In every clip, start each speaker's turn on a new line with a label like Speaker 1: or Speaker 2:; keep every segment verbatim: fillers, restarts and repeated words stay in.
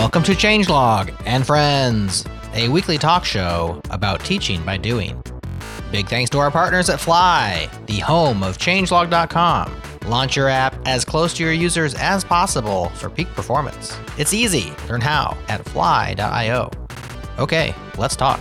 Speaker 1: Welcome to Changelog and Friends, a weekly talk show about teaching by doing. Big thanks to our partners at Fly, the home of changelog dot com. Launch your app as close to your users as possible for peak performance. It's easy. Learn how at fly dot io. Okay, let's talk.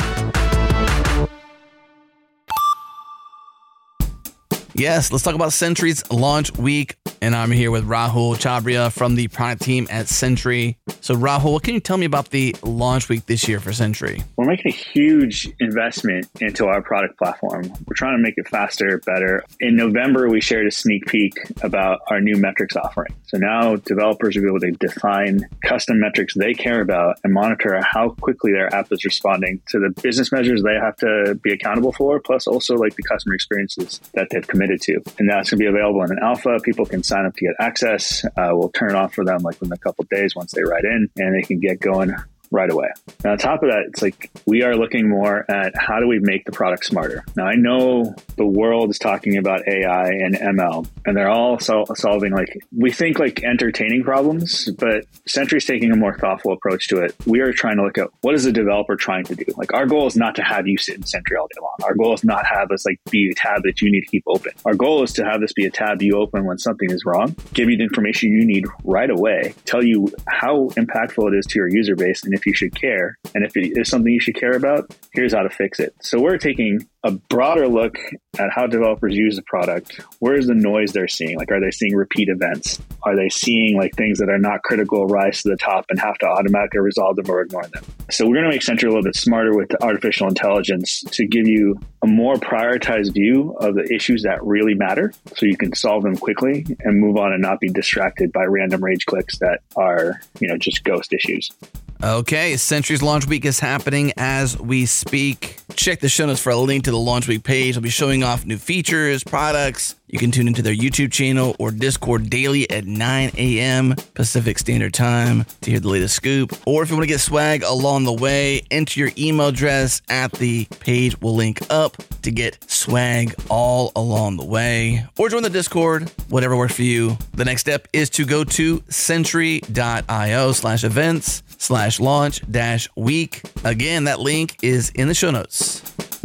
Speaker 2: Yes, let's talk about Sentry's launch week. And I'm here with Rahul Chabria from the product team at Sentry. So Rahul, what can you tell me about the launch week this year for Sentry?
Speaker 3: We're making a huge investment into our product platform. We're trying to make it faster, better. In November, we shared a sneak peek about our new metrics offering. So now developers will be able to define custom metrics they care about and monitor how quickly their app is responding to the business measures they have to be accountable for, plus also like the customer experiences that they've committed to. And that's going to be available in an alpha. People can sign up to get access. Uh, we'll turn it off for them like within a couple of days once they write in, and they can get going right away. And on top of that, it's like we are looking more at how do we make the product smarter. Now, I know the world is talking about A I and M L, and they're all sol- solving like, we think like entertaining problems, but Sentry's taking a more thoughtful approach to it. We are trying to look at what is the developer trying to do? Like our goal is not to have you sit in Sentry all day long. Our goal is not have this like be a tab that you need to keep open. Our goal is to have this be a tab you open when something is wrong, give you the information you need right away, tell you how impactful it is to your user base, and if you should care. And if it is something you should care about, here's how to fix it. So we're taking a broader look at how developers use the product. Where's the noise they're seeing? Like, are they seeing repeat events? Are they seeing like things that are not critical rise to the top and have to automatically resolve them or ignore them? So we're going to make Sentry a little bit smarter with artificial intelligence to give you a more prioritized view of the issues that really matter so you can solve them quickly and move on and not be distracted by random rage clicks that are, you know, just ghost issues.
Speaker 2: Okay, Sentry's launch week is happening as we speak. Check the show notes for a link to the launch week page. I'll be showing off new features, products. You can tune into their YouTube channel or Discord daily at nine a.m. Pacific Standard Time to hear the latest scoop. Or if you want to get swag along the way, enter your email address at the page. We'll link up to get swag all along the way. Or join the Discord, whatever works for you. The next step is to go to sentry dot io slash events slash launch dash week. Again, that link is in the show notes.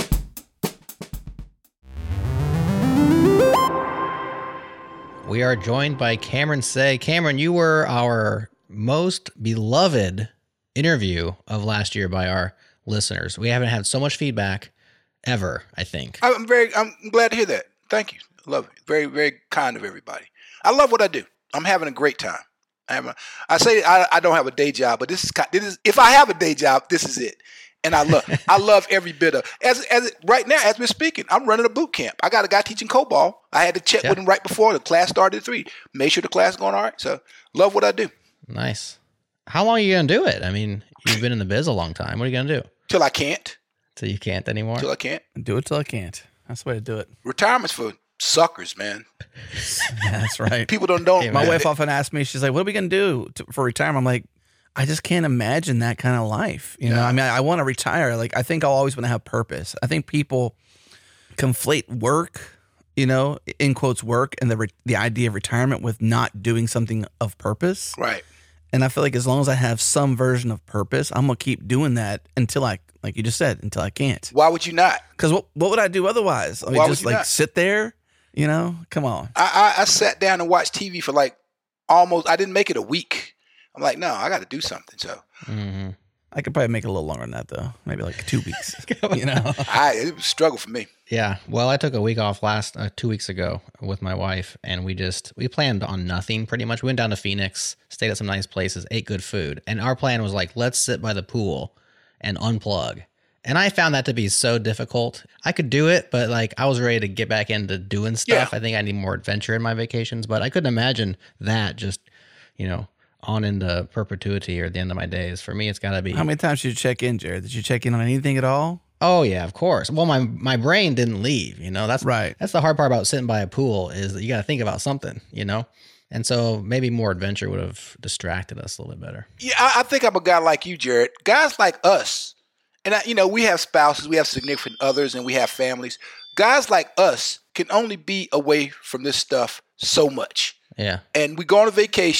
Speaker 1: We are joined by Cameron Say. Cameron, you were our most beloved interview of last year by our listeners. We haven't had so much feedback ever, I think.
Speaker 4: I'm very, I'm glad to hear that. Thank you. I love it. Very, very kind of everybody. I love what I do. I'm having a great time. I, have a, I say I, I don't have a day job, but this is, this is, if I have a day job, this is it. And I love, I love every bit of, as, as right now, as we're speaking, I'm running a boot camp. I got a guy teaching COBOL. I had to check yeah. with him right before the class started at three. Make sure the class is going all right. So love what I do.
Speaker 1: Nice. How long are you going to do it? I mean, you've been in the biz a long time. What are you going to do?
Speaker 4: Till I can't.
Speaker 1: Till you can't anymore?
Speaker 4: Till I can't.
Speaker 2: Do it till I can't. That's the way to do it.
Speaker 4: Retirement's for suckers, man.
Speaker 2: Yeah, that's right.
Speaker 4: People don't know.
Speaker 2: Hey, my wife often asks me, she's like, what are we going to do to, for retirement? I'm like, I just can't imagine that kind of life. You yeah. know, I mean, I, I want to retire. Like, I think I'll always want to have purpose. I think people conflate work, you know, in quotes, work and the re- the idea of retirement with not doing something of purpose.
Speaker 4: Right.
Speaker 2: And I feel like as long as I have some version of purpose, I'm going to keep doing that until I, like you just said, until I can't.
Speaker 4: Why would you not?
Speaker 2: Because what, what would I do otherwise? I mean,
Speaker 4: Why
Speaker 2: just
Speaker 4: would you
Speaker 2: like
Speaker 4: not?
Speaker 2: sit there, you know? Come on.
Speaker 4: I, I, I sat down and watched T V for like almost, I didn't make it a week. I'm like, no, I got to do something. So
Speaker 1: Mm-hmm.
Speaker 2: I could probably make it a little longer than that, though. Maybe like two weeks. You know,
Speaker 4: I, it was a struggle for me.
Speaker 1: Yeah. Well, I took a week off last uh, two weeks ago with my wife, and we just we planned on nothing pretty much. We went down to Phoenix, stayed at some nice places, ate good food, and our plan was like, let's sit by the pool and unplug. And I found that to be so difficult. I could do it, but like I was ready to get back into doing stuff.
Speaker 4: Yeah.
Speaker 1: I think I need more adventure in my vacations, but I couldn't imagine that just, you know, on into perpetuity or the end of my days. For me, it's got to be.
Speaker 2: How many times did you check in, Jared? Did you check in on anything at all?
Speaker 1: Oh yeah, of course. Well, my my brain didn't leave. You know, that's
Speaker 2: right.
Speaker 1: That's the hard part about sitting by a pool is that you got to think about something. You know, and so maybe more adventure would have distracted us a little bit better.
Speaker 4: Yeah, I, I think I'm a guy like you, Jared. Guys like us, and I, you know, we have spouses, we have significant others, and we have families. Guys like us can only be away from this stuff so much.
Speaker 1: Yeah.
Speaker 4: And we go on a vacation,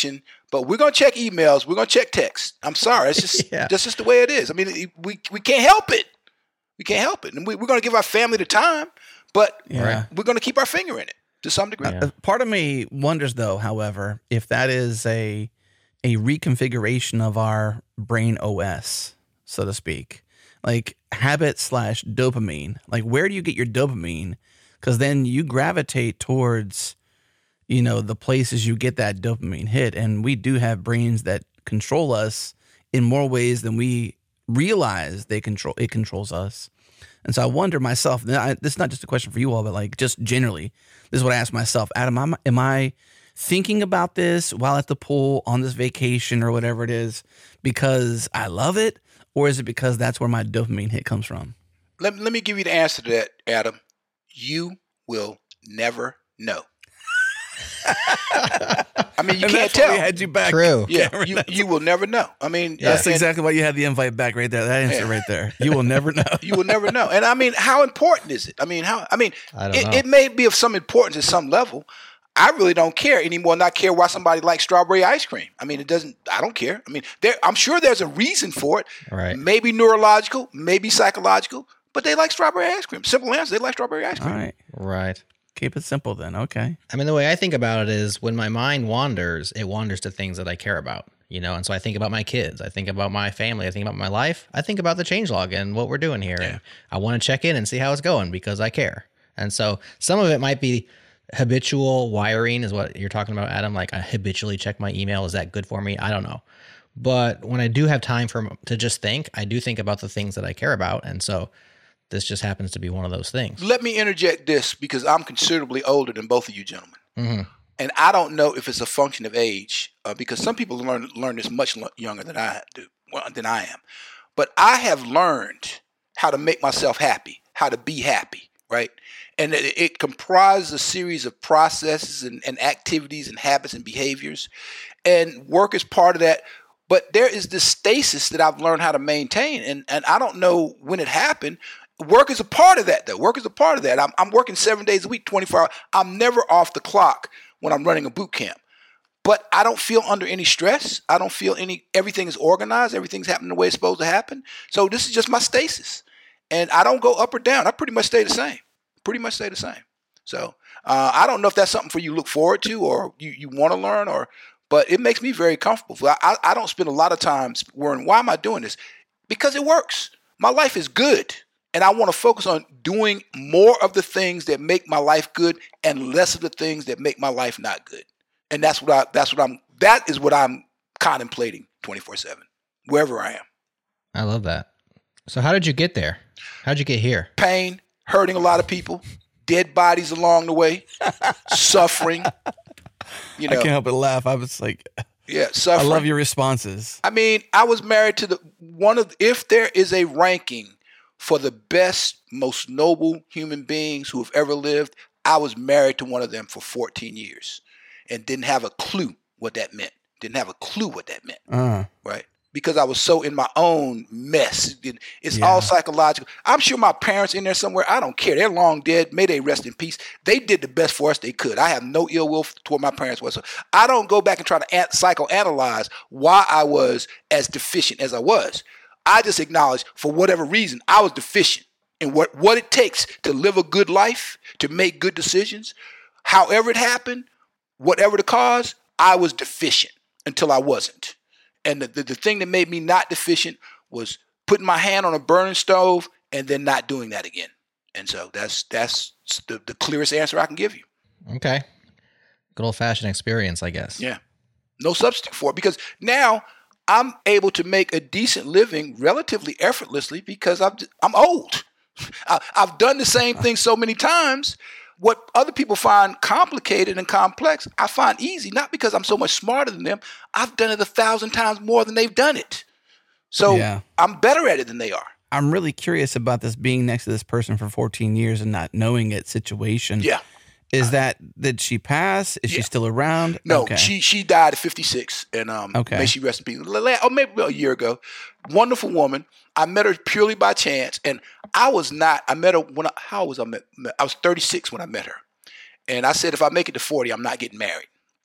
Speaker 4: But we're gonna check emails. We're gonna check text. I'm sorry. It's just
Speaker 1: Yeah.
Speaker 4: that's just the way it is. I mean, it- we we can't help it. We can't help it, and we, we're gonna give our family the time, but
Speaker 2: Yeah.
Speaker 4: we're gonna keep our finger in it to some degree.
Speaker 1: Yeah.
Speaker 2: Uh, Part of me wonders, though, however, if that is a a reconfiguration of our brain O S, so to speak, like habit slash dopamine. Like, where do you get your dopamine? Because then you gravitate towards, you know, the places you get that dopamine hit, and we do have brains that control us in more ways than we realize they control. It controls us. And so I wonder myself, and I, this is not just a question for you all, but like just generally, this is what I ask myself, Adam, am, am I thinking about this while at the pool on this vacation or whatever it is because I love it? Or is it because that's where my dopamine hit comes from?
Speaker 4: Let, let me give you the answer to that, Adam. You will never know. I mean, you
Speaker 2: And
Speaker 4: can't
Speaker 2: that's why
Speaker 4: tell.
Speaker 2: we had you back.
Speaker 1: True.
Speaker 4: Yeah,
Speaker 2: Cameron.
Speaker 4: you,
Speaker 2: That's-
Speaker 4: you will never know. I mean,
Speaker 2: That's
Speaker 4: and
Speaker 2: exactly why you had the invite back right there. That answer
Speaker 4: Yeah.
Speaker 2: right there. You will never know.
Speaker 4: you will never know. And I mean, how important is it? I mean, how? I mean,
Speaker 1: I don't
Speaker 4: it,
Speaker 1: know.
Speaker 4: it may be of some importance at some level. I really don't care anymore. Not care why somebody likes strawberry ice cream. I mean, it doesn't. I don't care. I mean, there. I'm sure there's a reason for it.
Speaker 1: Right.
Speaker 4: Maybe neurological, maybe psychological, but they like strawberry ice cream. Simple answer. They like strawberry ice
Speaker 2: All
Speaker 4: cream.
Speaker 2: right.
Speaker 1: Right.
Speaker 2: Keep it simple then. Okay.
Speaker 1: I mean, the way I think about it is when my mind wanders, it wanders to things that I care about, you know? And so I think about my kids. I think about my family. I think about my life. I think about the changelog and what we're doing here. And I want to check in and see how it's going because I care. And so some of it might be habitual wiring is what you're talking about, Adam. Like I habitually check my email. Is that good for me? I don't know. But when I do have time for to just think, I do think about the things that I care about. And so this just happens to be one of those things.
Speaker 4: Let me interject this because I'm considerably older than both of you gentlemen.
Speaker 1: Mm-hmm.
Speaker 4: And I don't know if it's a function of age, uh, because some people learn learn this much lo- younger than I do, well, than I am. But I have learned how to make myself happy, how to be happy, right? And it, it comprises a series of processes and, and activities and habits and behaviors. And work is part of that. But there is this stasis that I've learned how to maintain. And, and I don't know when it happened. Work is a part of that, though. Work is a part of that. I'm, I'm working seven days a week, twenty-four hours. I'm never off the clock when I'm running a boot camp. But I don't feel under any stress. I don't feel any, everything is organized. Everything's happening the way it's supposed to happen. So this is just my stasis. And I don't go up or down. I pretty much stay the same. Pretty much stay the same. So uh, I don't know if that's something for you to look forward to or you, you want to learn, or, but it makes me very comfortable. I, I, I don't spend a lot of time worrying, why am I doing this? Because it works. My life is good. And I want to focus on doing more of the things that make my life good and less of the things that make my life not good. And that's what I, that's what I'm, that is what I'm contemplating twenty-four seven, wherever I am.
Speaker 1: I love that. So how did you get there? How'd you get here?
Speaker 4: Pain, hurting a lot of people, dead bodies along the way, suffering, you
Speaker 2: I
Speaker 4: know,
Speaker 2: can't help but laugh. I was like,
Speaker 4: yeah,
Speaker 2: I
Speaker 4: suffering.
Speaker 2: love your responses.
Speaker 4: I mean, I was married to the one of, if there is a ranking for the best, most noble human beings who have ever lived, I was married to one of them for fourteen years and didn't have a clue what that meant. Didn't have a clue what that meant,
Speaker 2: Uh,
Speaker 4: right? Because I was so in my own mess. It- It's
Speaker 2: Yeah.
Speaker 4: all psychological. I'm sure my parents in there somewhere, I don't care. They're long dead. May they rest in peace. They did the best for us they could. I have no ill will toward my parents whatsoever. I don't go back and try to an- psychoanalyze why I was as deficient as I was. I just acknowledge for whatever reason I was deficient in what, what it takes to live a good life, to make good decisions. However it happened, whatever the cause, I was deficient until I wasn't. And the, the, the thing that made me not deficient was putting my hand on a burning stove and then not doing that again. And so that's that's the, the clearest answer I can give you.
Speaker 1: Okay. Good old fashioned experience, I guess.
Speaker 4: Yeah. No substitute for it, because now I'm able to make a decent living relatively effortlessly because I'm, I'm old. I, I've done the same thing so many times. What other people find complicated and complex, I find easy, not because I'm so much smarter than them. I've done it a thousand times more than they've done it. So
Speaker 2: Yeah.
Speaker 4: I'm better at it than they are.
Speaker 2: I'm really curious about this being next to this person for fourteen years and not knowing it situation.
Speaker 4: Yeah.
Speaker 2: Is that, did she pass? Is she
Speaker 4: Yeah.
Speaker 2: still around?
Speaker 4: No,
Speaker 2: Okay.
Speaker 4: she she died at fifty-six, and um,
Speaker 2: Okay.
Speaker 4: may she rest in peace. La- Oh, maybe a year ago. Wonderful woman. I met her purely by chance, and I was not. I met her when I, how was I met? I was thirty-six when I met her, and I said if I make it to forty, I'm not getting married.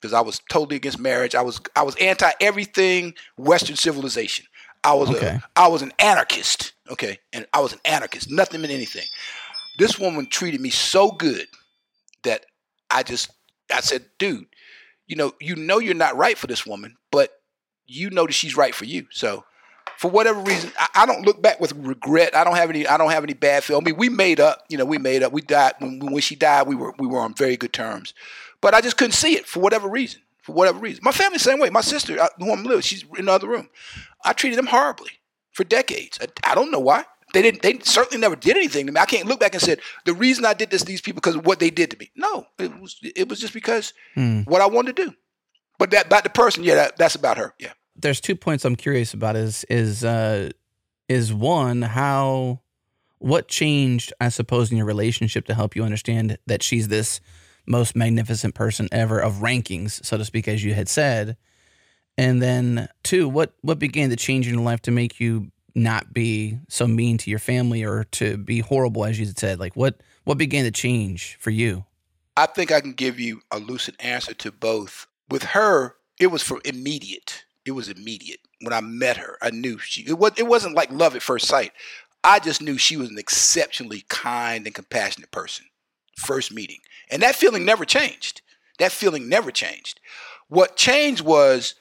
Speaker 4: because I was totally against marriage. I was I was anti everything Western civilization. I was
Speaker 2: Okay.
Speaker 4: a I was an anarchist. Okay, and I was an anarchist. Nothing meant anything. This woman treated me so good that I just I said, dude, you know, you know you're not right for this woman, but you know that she's right for you. So for whatever reason, I, I don't look back with regret. I don't have any I don't have any bad feel. I mean, we made up, you know, we made up. We died when when she died, we were we were on very good terms. But I just couldn't see it for whatever reason. For whatever reason. My family the same way. My sister, I, who I'm living, she's in the other room. I treated them horribly for decades. I, I don't know why. They didn't. They certainly never did anything to me. I can't look back and say the reason I did this to these people because of what they did to me. No, it was it was just because
Speaker 2: Hmm.
Speaker 4: what I wanted to do. But that about the person, yeah, that, that's about her. Yeah.
Speaker 2: There's two points I'm curious about. Is is uh, is one how what changed, I suppose, in your relationship to help you understand that she's this most magnificent person ever of rankings, so to speak, as you had said. And then two, what what began to change in your life to make you not be so mean to your family or to be horrible, as you had said? Like what what began to change for you?
Speaker 4: I think I can give you a lucid answer to both. With her, it was for immediate. It was immediate. When I met her, I knew she. It was. It wasn't like love at first sight. I just knew she was an exceptionally kind and compassionate person. First meeting, and that feeling never changed. That feeling never changed. What changed was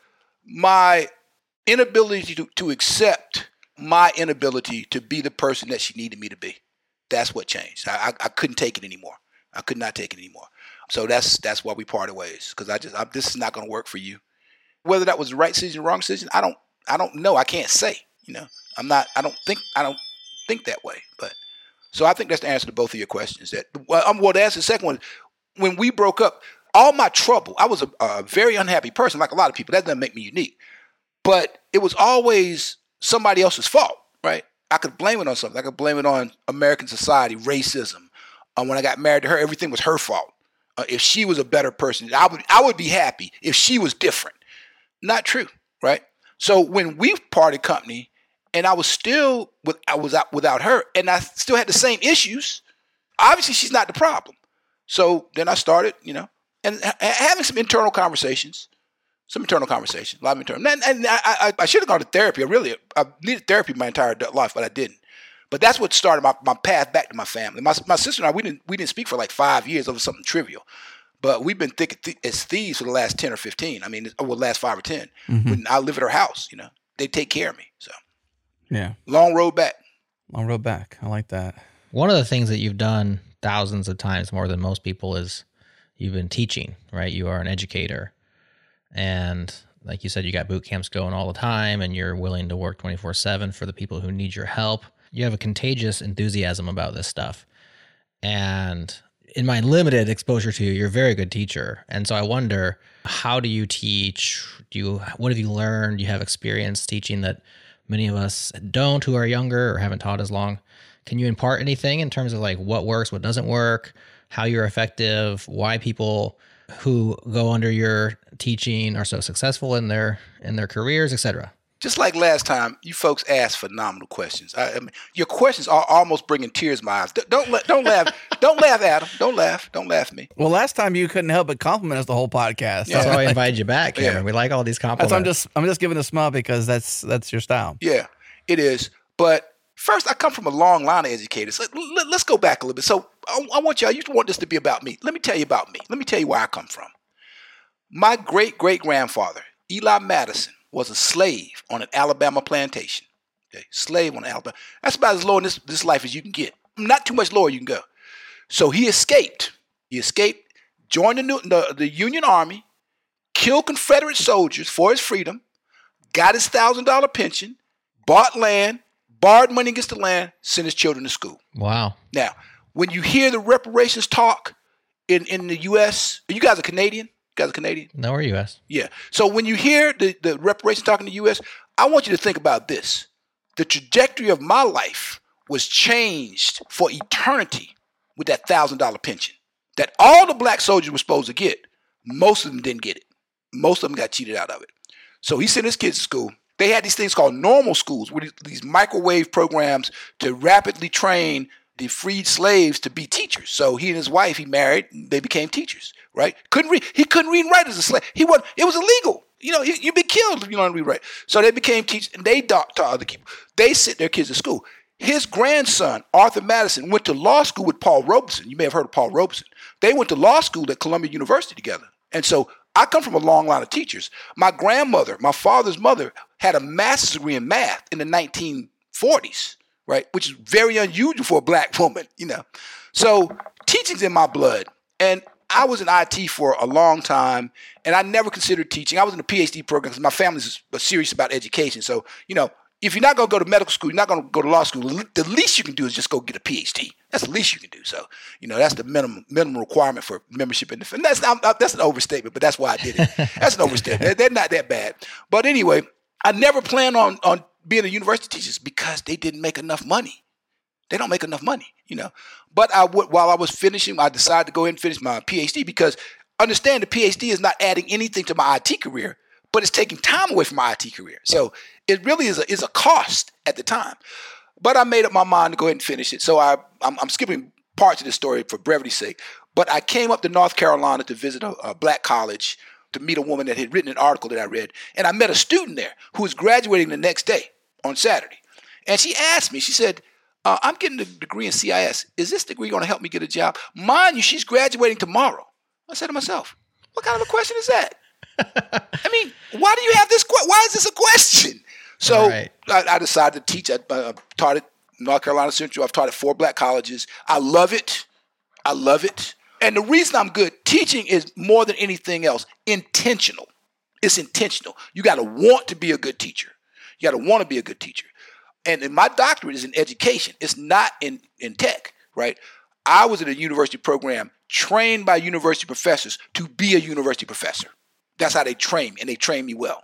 Speaker 4: my inability to, to accept my inability to be the person that she needed me to be. That's what changed. I, I, I couldn't take it anymore. I could not take it anymore. So that's that's why we parted ways. Because I just I, this is not going to work for you. Whether that was the right decision, or wrong decision, I don't I don't know. I can't say. You know, I'm not. I don't think I don't think that way. But so I think that's the answer to both of your questions. That well, I'm well. To answer the second one, when we broke up, all my trouble. I was a, a very unhappy person, like a lot of people. That doesn't make me unique. But it was always somebody else's fault, right? I could blame it on something. I could blame it on American society, racism. Uh, when I got married to her, everything was her fault. Uh, if she was a better person, I would I would be happy if she was different. Not true, right? So when we parted company, and I was still with I was out without her, and I still had the same issues. Obviously, she's not the problem. So then I started, you know, and ha- having some internal conversations. Some internal conversation, a lot of internal. And, and I, I, I should have gone to therapy. I really, I needed therapy my entire adult life, but I didn't. But that's what started my, my path back to my family. My my sister and I, we didn't we didn't speak for like five years over something trivial, but we've been thick as thieves for the last ten or fifteen. I mean, over the last five or ten.
Speaker 2: Mm-hmm.
Speaker 4: When I live at her house, you know, they take care of me. So
Speaker 2: Yeah,
Speaker 4: long road back.
Speaker 2: long road back. I like that.
Speaker 1: One of the things that you've done thousands of times more than most people is you've been teaching, right? You are an educator. And like you said, you got boot camps going all the time and you're willing to work twenty-four seven for the people who need your help. You have a contagious enthusiasm about this stuff. And in my limited exposure to you, you're a very good teacher. And so I wonder, how do you teach? Do you, what have you learned? Do you have experience teaching that many of us don't, who are younger or haven't taught as long? Can you impart anything in terms of like what works, what doesn't work, how you're effective, why people who go under your teaching are so successful in their in their careers, et cetera?
Speaker 4: Just like last time, you folks asked phenomenal questions. I, I mean, your questions are almost bringing tears to my eyes. Don't don't, don't laugh. Don't laugh, Adam. Don't laugh. Don't laugh at me.
Speaker 2: Well, last time you couldn't help but compliment us the whole podcast.
Speaker 4: Yeah.
Speaker 1: That's why I invited you back, Cameron.
Speaker 4: Yeah.
Speaker 1: We like all these
Speaker 2: That's
Speaker 1: compliments.
Speaker 2: why I'm just I'm just giving a smile because that's that's your style.
Speaker 4: Yeah, it is. But first, I come from a long line of educators. Let, let, let's go back a little bit. So I, I want y'all, you want this to be about me. Let me tell you about me. Let me tell you where I come from. My great-great-grandfather, Eli Madison, was a slave on an Alabama plantation. Okay, slave on Alabama. That's about as low in this, this life as you can get. Not too much lower you can go. So he escaped. He escaped, joined the, new, the, the Union Army, killed Confederate soldiers for his freedom, got his one thousand dollars pension, bought land, borrowed money against the land, sent his children to school.
Speaker 1: Wow.
Speaker 4: Now, when you hear the reparations talk in, in the U S, you guys are Canadian? You guys are Canadian?
Speaker 1: No, we're U S.
Speaker 4: Yeah. So when you hear the, the reparations talk in the U S, I want you to think about this. The trajectory of my life was changed for eternity with that one thousand dollars pension that all the black soldiers were supposed to get. Most of them didn't get it. Most of them got cheated out of it. So he sent his kids to school. They had these things called normal schools, with these microwave programs to rapidly train the freed slaves to be teachers. So he and his wife, he married, they became teachers. right? Couldn't read. He couldn't read and write as a slave. He was. It was illegal. You know, you, you've been killed if you don't read and write. So they became teachers, and they taught, taught other people. They sent their kids to school. His grandson, Arthur Madison, went to law school with Paul Robeson. You may have heard of Paul Robeson. They went to law school at Columbia University together. And so I come from a long line of teachers. My grandmother, my father's mother, had a master's degree in math in the nineteen forties, right? Which is very unusual for a black woman, you know. So teaching's in my blood. And I was in I T for a long time, and I never considered teaching. I was in a P H D program because my family's serious about education. So, you know, if you're not going to go to medical school, you're not going to go to law school, the least you can do is just go get a P H D. That's the least you can do. So, you know, that's the minimum minimum requirement for membership in the and that's not, that's an overstatement, but that's why I did it. That's an overstatement. They're not that bad. But anyway, I never planned on, on being a university teacher because they didn't make enough money. They don't make enough money, you know. But I would, while I was finishing, I decided to go ahead and finish my P H D because understand the P H D is not adding anything to my I T career, but it's taking time away from my I T career. So it really is a, is a cost at the time. But I made up my mind to go ahead and finish it. So I, I'm, I'm skipping parts of the story for brevity's sake. But I came up to North Carolina to visit a, a black college to meet a woman that had written an article that I read. And I met a student there who was graduating the next day on Saturday. And she asked me, she said, uh, I'm getting a degree in C I S. Is this degree going to help me get a job? Mind you, she's graduating tomorrow. I said to myself, what kind of a question is that? I mean, why do you have this? Que- why is this a question? So right. I, I decided to teach. I uh, taught at North Carolina Central. I've taught at four black colleges. I love it. I love it. And the reason I'm good, teaching is more than anything else intentional. It's intentional. You got to want to be a good teacher. You got to want to be a good teacher. And, and my doctorate is in education. It's not in, in tech, right? I was in a university program trained by university professors to be a university professor. That's how they train me, and they train me well.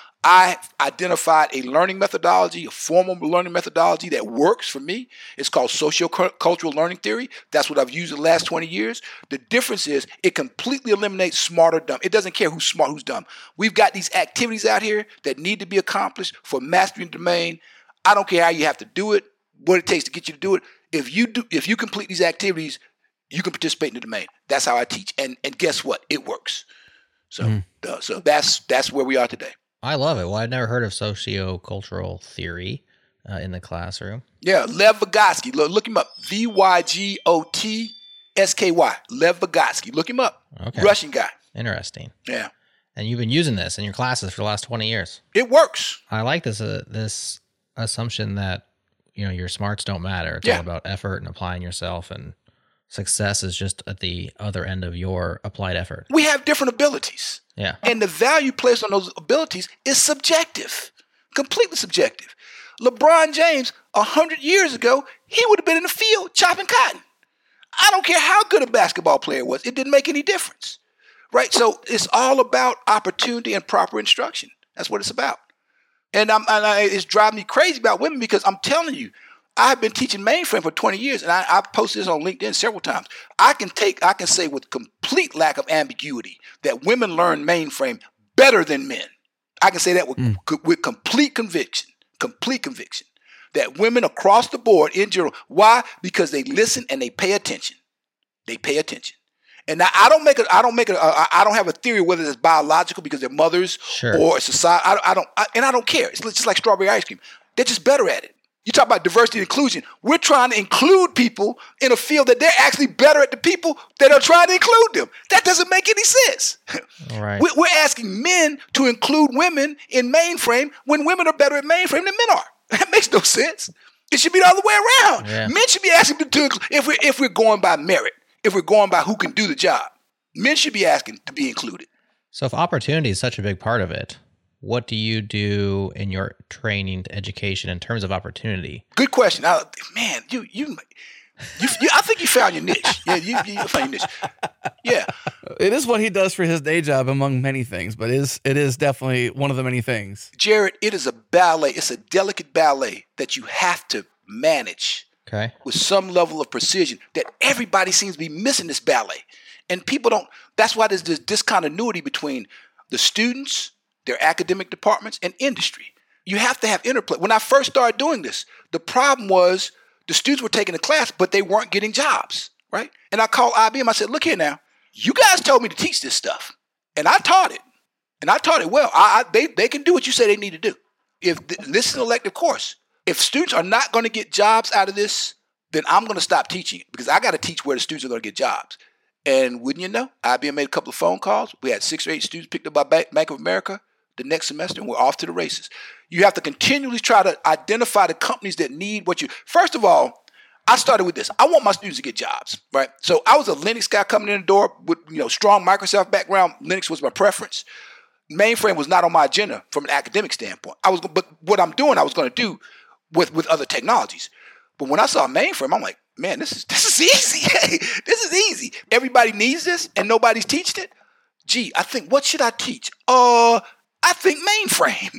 Speaker 4: I identified a learning methodology, a formal learning methodology that works for me. It's called sociocultural learning theory. That's what I've used the last twenty years. The difference is it completely eliminates smart or dumb. It doesn't care who's smart, who's dumb. We've got these activities out here that need to be accomplished for mastering the domain. I don't care how you have to do it, what it takes to get you to do it. If you do, if you complete these activities, you can participate in the domain. That's how I teach. And and guess what? It works. So mm. uh, so that's that's where we are today.
Speaker 1: I love it. Well, I'd never heard of sociocultural theory uh, in the classroom.
Speaker 4: Yeah, Lev Vygotsky. Look, look him up. V Y G O T S K Y. Lev Vygotsky. Look him up. Okay. Russian guy.
Speaker 1: Interesting.
Speaker 4: Yeah.
Speaker 1: And you've been using this in your classes for the last twenty years.
Speaker 4: It works.
Speaker 1: I like this uh, this assumption that, you know, your smarts don't matter. It's
Speaker 4: yeah.
Speaker 1: all about effort and applying yourself, and success is just at the other end of your applied effort.
Speaker 4: We have different abilities.
Speaker 1: Yeah.
Speaker 4: And the value placed on those abilities is subjective, completely subjective. LeBron James, a hundred years ago, he would have been in the field chopping cotton. I don't care how good a basketball player was. It didn't make any difference, right? So it's all about opportunity and proper instruction. That's what it's about. And, I'm, and I, it's driving me crazy about women because I'm telling you, I've been teaching mainframe for twenty years, and I, I've posted this on LinkedIn several times. I can take, I can say with complete lack of ambiguity that women learn mainframe better than men. I can say that with, mm. co- with complete conviction, complete conviction that women across the board in general. Why? Because they listen and they pay attention. They pay attention. And now I don't make it. I don't make it. Uh, I don't have a theory whether it's biological because they're mothers
Speaker 1: sure.
Speaker 4: or society. I, I don't, I, and I don't care. It's just like strawberry ice cream. They're just better at it. You talk about diversity and inclusion. We're trying to include people in a field that they're actually better at the people that are trying to include them. That doesn't make any sense.
Speaker 1: All right.
Speaker 4: We're asking men to include women in mainframe when women are better at mainframe than men are. That makes no sense. It should be the other way around. Yeah. Men should be asking to, to if we're if we're going by merit, if we're going by who can do the job, men should be asking to be included.
Speaker 1: So if opportunity is such a big part of it, what do you do in your training to education in terms of opportunity?
Speaker 4: Good question. I, man, you, you, you, you, I think you found your niche. Yeah, you, you found your niche. Yeah.
Speaker 2: It is what he does for his day job among many things, but it is, it is definitely one of the many things.
Speaker 4: Jared, it is a ballet. It's a delicate ballet that you have to manage
Speaker 1: okay.
Speaker 4: with some level of precision that everybody seems to be missing this ballet. And people don't, that's why there's this discontinuity between the students, their academic departments, and industry. You have to have interplay. When I first started doing this, the problem was the students were taking the class, but they weren't getting jobs, right? And I called I B M. I said, look here now. You guys told me to teach this stuff, and I taught it, and I taught it well. I, I they they can do what you say they need to do. If th- this is an elective course, if students are not going to get jobs out of this, then I'm going to stop teaching it because I got to teach where the students are going to get jobs. And wouldn't you know, I B M made a couple of phone calls. We had six or eight students picked up by Bank of America the next semester, and we're off to the races. You have to continually try to identify the companies that need what you. First of all, I started with this. I want my students to get jobs, right? So I was a Linux guy coming in the door with, you know, strong Microsoft background. Linux was my preference. Mainframe was not on my agenda from an academic standpoint. I was, but what I'm doing, I was going to do with, with other technologies. But when I saw mainframe, I'm like, man, this is this is easy. Hey, this is easy. Everybody needs this, and nobody's teaching it. Gee, I think, what should I teach? Uh, I think mainframe.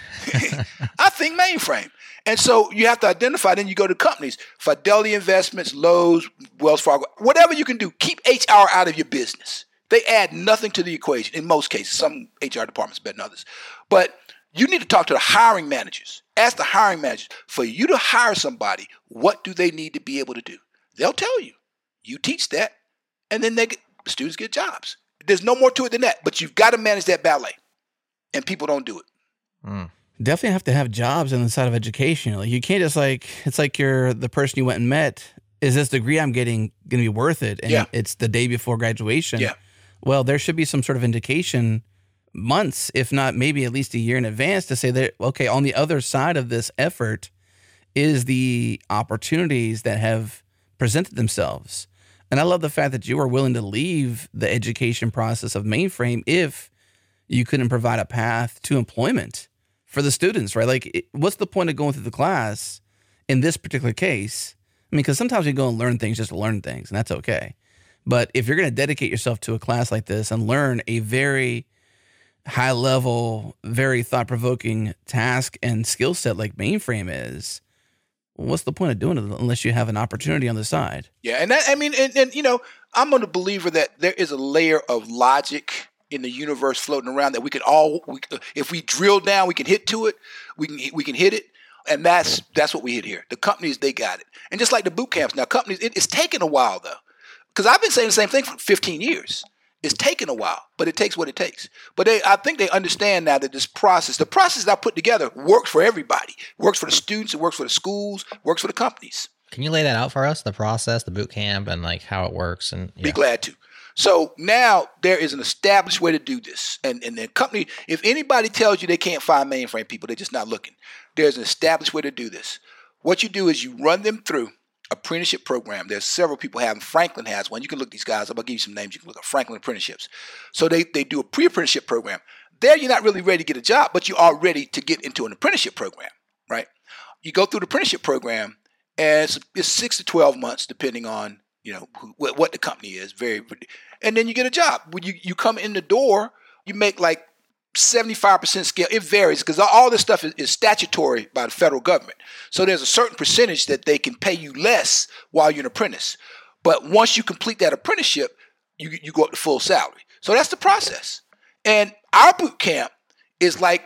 Speaker 4: I think mainframe. And so you have to identify, then you go to companies, Fidelity Investments, Lowe's, Wells Fargo, whatever you can do, keep H R out of your business. They add nothing to the equation in most cases. Some H R departments better than others. But you need to talk to the hiring managers. Ask the hiring managers, for you to hire somebody, what do they need to be able to do? They'll tell you. You teach that, and then they get, the students get jobs. There's no more to it than that, but you've got to manage that ballet, and people don't do it.
Speaker 2: Mm. Definitely have to have jobs on the side of education. Like you can't just like, it's like you're the person you went and met. Is this degree I'm getting going to be worth it? And
Speaker 4: yeah.
Speaker 2: It's the day before graduation.
Speaker 4: Yeah.
Speaker 2: Well, there should be some sort of indication months, if not maybe at least a year in advance to say that, okay, on the other side of this effort is the opportunities that have presented themselves. And I love the fact that you are willing to leave the education process of mainframe if you couldn't provide a path to employment for the students, right? Like, it, what's the point of going through the class in this particular case? I mean, because sometimes we go and learn things just to learn things, and that's okay. But if you're going to dedicate yourself to a class like this and learn a very high level, very thought provoking task and skill set like mainframe is, what's the point of doing it unless you have an opportunity on the side?
Speaker 4: Yeah, and that, I mean, and, and you know, I'm a believer that there is a layer of logic in the universe floating around that we can all, we, if we drill down, we can hit to it. We can we can hit it, and that's that's what we hit here. The companies, they got it, and just like the boot camps, now companies, it, it's taken a while though, because I've been saying the same thing for fifteen years. It's taken a while, but it takes what it takes. But they, I think they understand now that this process, the process that I put together, works for everybody. Works for the students, it works for the schools, works for the companies.
Speaker 1: Can you lay that out for us, the process, the boot camp, and like how it works? And yeah.
Speaker 4: Be glad to. So now there is an established way to do this. And, and the company, if anybody tells you they can't find mainframe people, they're just not looking. There's an established way to do this. What you do is you run them through apprenticeship program. There's several people have them. Franklin has one. You can look these guys up. I'll give you some names. You can look up Franklin Apprenticeships. So they, they do a pre-apprenticeship program. There you're not really ready to get a job, but you are ready to get into an apprenticeship program, right? You go through the apprenticeship program, and it's, it's six to twelve months, depending on, you know, who, what, what the company is. Very, and then you get a job. When you, you come in the door, you make like seventy-five percent scale. It varies because all this stuff is, is statutory by the federal government. So there's a certain percentage that they can pay you less while you're an apprentice. But once you complete that apprenticeship, you, you go up to full salary. So that's the process. And our boot camp is like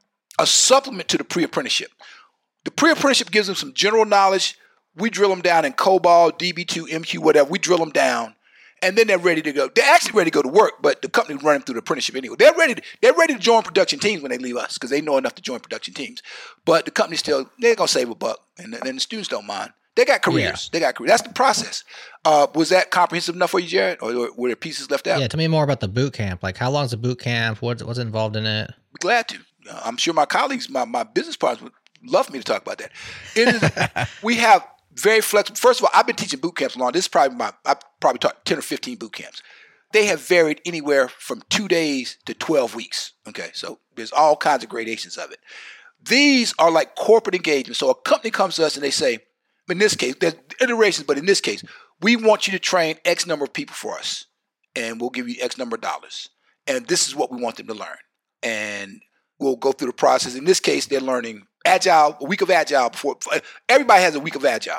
Speaker 4: a supplement to the pre-apprenticeship. The pre-apprenticeship gives them some general knowledge. We drill them down in COBOL, D B two, M Q, whatever. We drill them down. And then they're ready to go. They're actually ready to go to work, but the company run them through the apprenticeship anyway. They're ready to, they're ready to join production teams when they leave us because they know enough to join production teams. But the company still, they're going to save a buck, and then the students don't mind. They got careers. Yeah. They got careers. That's the process. Uh, was that comprehensive enough for you, Jared? Or were there pieces left out?
Speaker 1: Yeah, tell me more about the boot camp. Like, how long is the boot camp? What's, what's involved in it?
Speaker 4: Be glad to. Uh, I'm sure my colleagues, my, my business partners would love for me to talk about that. It is, we have very flexible. First of all, I've been teaching boot camps long. This is probably my, I've probably taught ten or fifteen boot camps. They have varied anywhere from two days to twelve weeks. Okay, so there's all kinds of gradations of it. These are like corporate engagements. So a company comes to us and they say, in this case, there's iterations, but in this case, we want you to train X number of people for us, and we'll give you X number of dollars. And this is what we want them to learn. And we'll go through the process. In this case, they're learning Agile, a week of Agile before. Everybody has a week of Agile.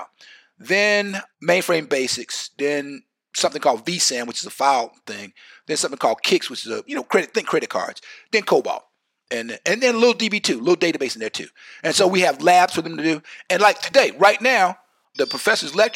Speaker 4: Then mainframe basics. Then something called V SAM, which is a file thing. Then something called Kix, which is a, you know, credit, think credit cards. Then COBOL. And, and then a little D B two, a little database in there too. And so we have labs for them to do. And like today, right now, the professor's lecturing.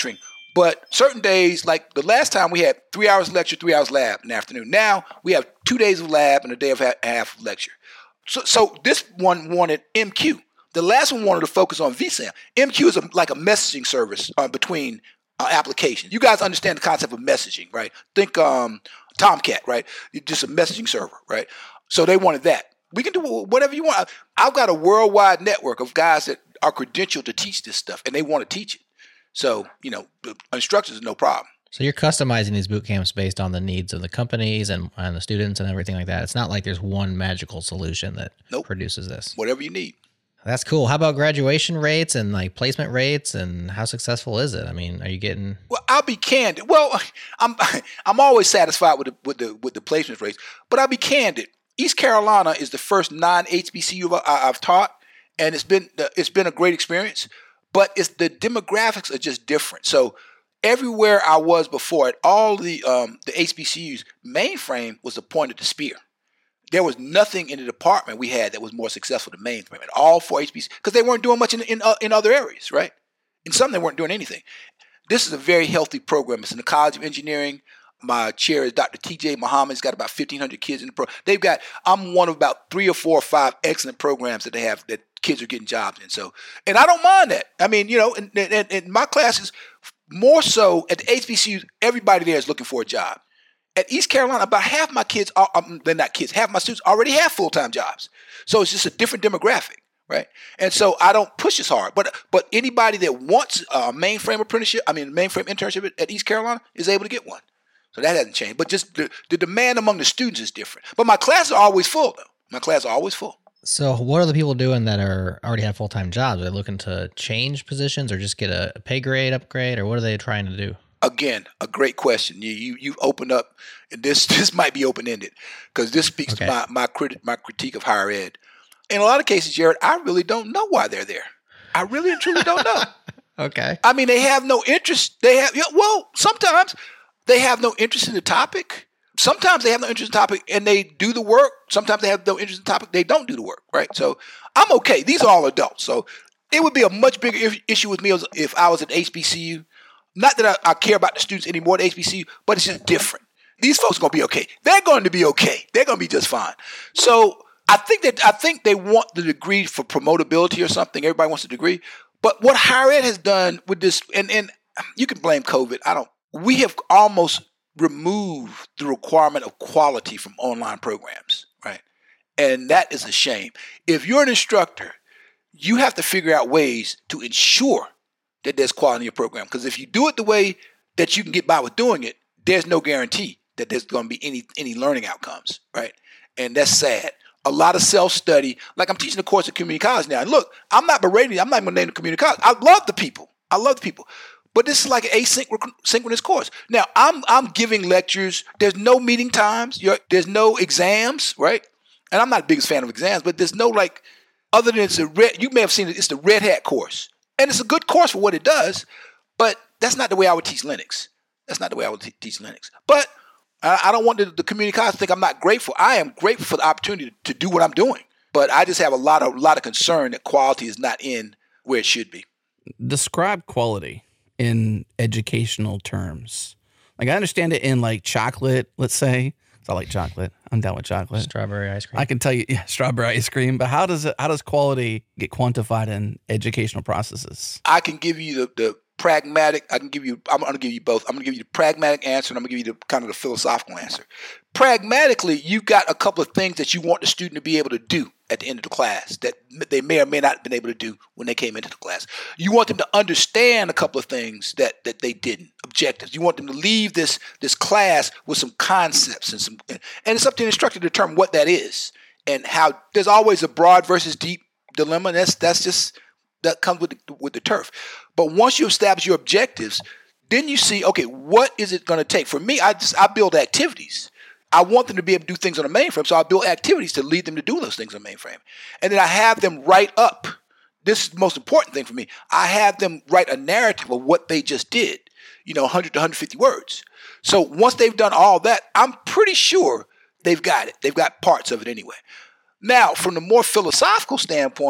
Speaker 4: But certain days, like the last time we had three hours lecture, three hours lab in the afternoon. Now we have two days of lab and a day of ha- half of lecture. So, so this one wanted M Q. The last one wanted to focus on V SAM. M Q is a, like a messaging service uh, between uh, applications. You guys understand the concept of messaging, right? Think um, Tomcat, right? It's just a messaging server, right? So they wanted that. We can do whatever you want. I've got a worldwide network of guys that are credentialed to teach this stuff, and they want to teach it. So, you know, the instructors is no problem.
Speaker 1: So you're customizing these boot camps based on the needs of the companies and, and the students and everything like that. It's not like there's one magical solution that
Speaker 4: nope.
Speaker 1: produces this.
Speaker 4: Whatever you need.
Speaker 1: That's cool. How about graduation rates and like placement rates, and how successful is it? I mean, are you getting?
Speaker 4: Well, I'll be candid. Well, I'm I'm always satisfied with the with the with the placement rates, but I'll be candid. East Carolina is the first non-H B C U I've taught, and it's been it's been a great experience. But it's the demographics are just different. So everywhere I was before, at all the um, the H B C Us, mainframe was the point of the spear. There was nothing in the department we had that was more successful than mainframe. And all four H B C Us, because they weren't doing much in in, uh, in other areas, right? In some, they weren't doing anything. This is a very healthy program. It's in the College of Engineering. My chair is Doctor T J Muhammad. He's got about fifteen hundred kids in the program. They've got, I'm one of about three or four or five excellent programs that they have that kids are getting jobs in. So, and I don't mind that. I mean, you know, in, in, in my classes, more so at the H B C Us, everybody there is looking for a job. At East Carolina, about half my kids are, um, they're not kids, half my students already have full-time jobs. So it's just a different demographic, right? And so I don't push as hard. But but anybody that wants a mainframe apprenticeship, I mean, mainframe internship at, at East Carolina is able to get one. So that hasn't changed. But just the, the demand among the students is different. But my classes are always full, though. My classes are always full.
Speaker 1: So what are the people doing that are already have full-time jobs? Are they looking to change positions or just get a pay grade upgrade, or what are they trying to do?
Speaker 4: Again, a great question. You you you've opened up, and this this might be open-ended because this speaks okay. to my my, crit, my critique of higher ed. In a lot of cases, Jared, I really don't know why they're there. I really and truly don't know.
Speaker 1: Okay.
Speaker 4: I mean, they have no interest. They have well, sometimes they have no interest in the topic. Sometimes they have no interest in the topic and they do the work. Sometimes they have no interest in the topic. They don't do the work, right? So I'm okay. These are all adults. So it would be a much bigger issue with me if I was at H B C U. Not that I, I care about the students anymore at H B C U, but it's just different. These folks are going to be okay. They're going to be okay. They're going to be just fine. So I think that I think they want the degree for promotability or something. Everybody wants a degree. But what higher ed has done with this, and, and you can blame COVID. I don't. We have almost remove the requirement of quality from online programs, right? And that is a shame. If you're an instructor, you have to figure out ways to ensure that there's quality in your program. Because if you do it the way that you can get by with doing it, there's no guarantee that there's going to be any any learning outcomes, right? And that's sad. A lot of self-study. Like I'm teaching a course at community college now. And look, I'm not berating. I'm not even going to name the community college. I love the people. I love the people. But this is like an asynchronous course. Now, I'm I'm giving lectures. There's no meeting times. You're, there's no exams, right? And I'm not the biggest fan of exams, but there's no like, other than it's a red, you may have seen it, it's the Red Hat course. And it's a good course for what it does, but that's not the way I would teach Linux. That's not the way I would t- teach Linux. But I, I don't want the, the community college to think I'm not grateful. I am grateful for the opportunity to, to do what I'm doing. But I just have a lot of, lot of concern that quality is not in where it should be.
Speaker 2: Describe quality in educational terms. Like I understand it in like chocolate, let's say. So I like chocolate. I'm down with chocolate.
Speaker 1: Strawberry ice cream.
Speaker 2: I can tell you, yeah, strawberry ice cream. But how does it? How does quality get quantified in educational processes?
Speaker 4: I can give you the, the pragmatic. I can give you. I'm going to give you both. I'm going to give you the pragmatic answer, and I'm going to give you the kind of the philosophical answer. Pragmatically, you've got a couple of things that you want the student to be able to do at the end of the class that they may or may not have been able to do when they came into the class. You want them to understand a couple of things that that they didn't, objectives. You want them to leave this this class with some concepts and some, and it's up to the instructor to determine what that is and how. There's always a broad versus deep dilemma. And that's that's just that comes with the, with the turf. But once you establish your objectives, then you see, okay, what is it going to take? For me, I just I build activities. I want them to be able to do things on a mainframe, so I build activities to lead them to do those things on a mainframe. And then I have them write up. This is the most important thing for me. I have them write a narrative of what they just did, you know, one hundred to one hundred fifty words. So once they've done all that, I'm pretty sure they've got it. They've got parts of it anyway. Now, from the more philosophical standpoint,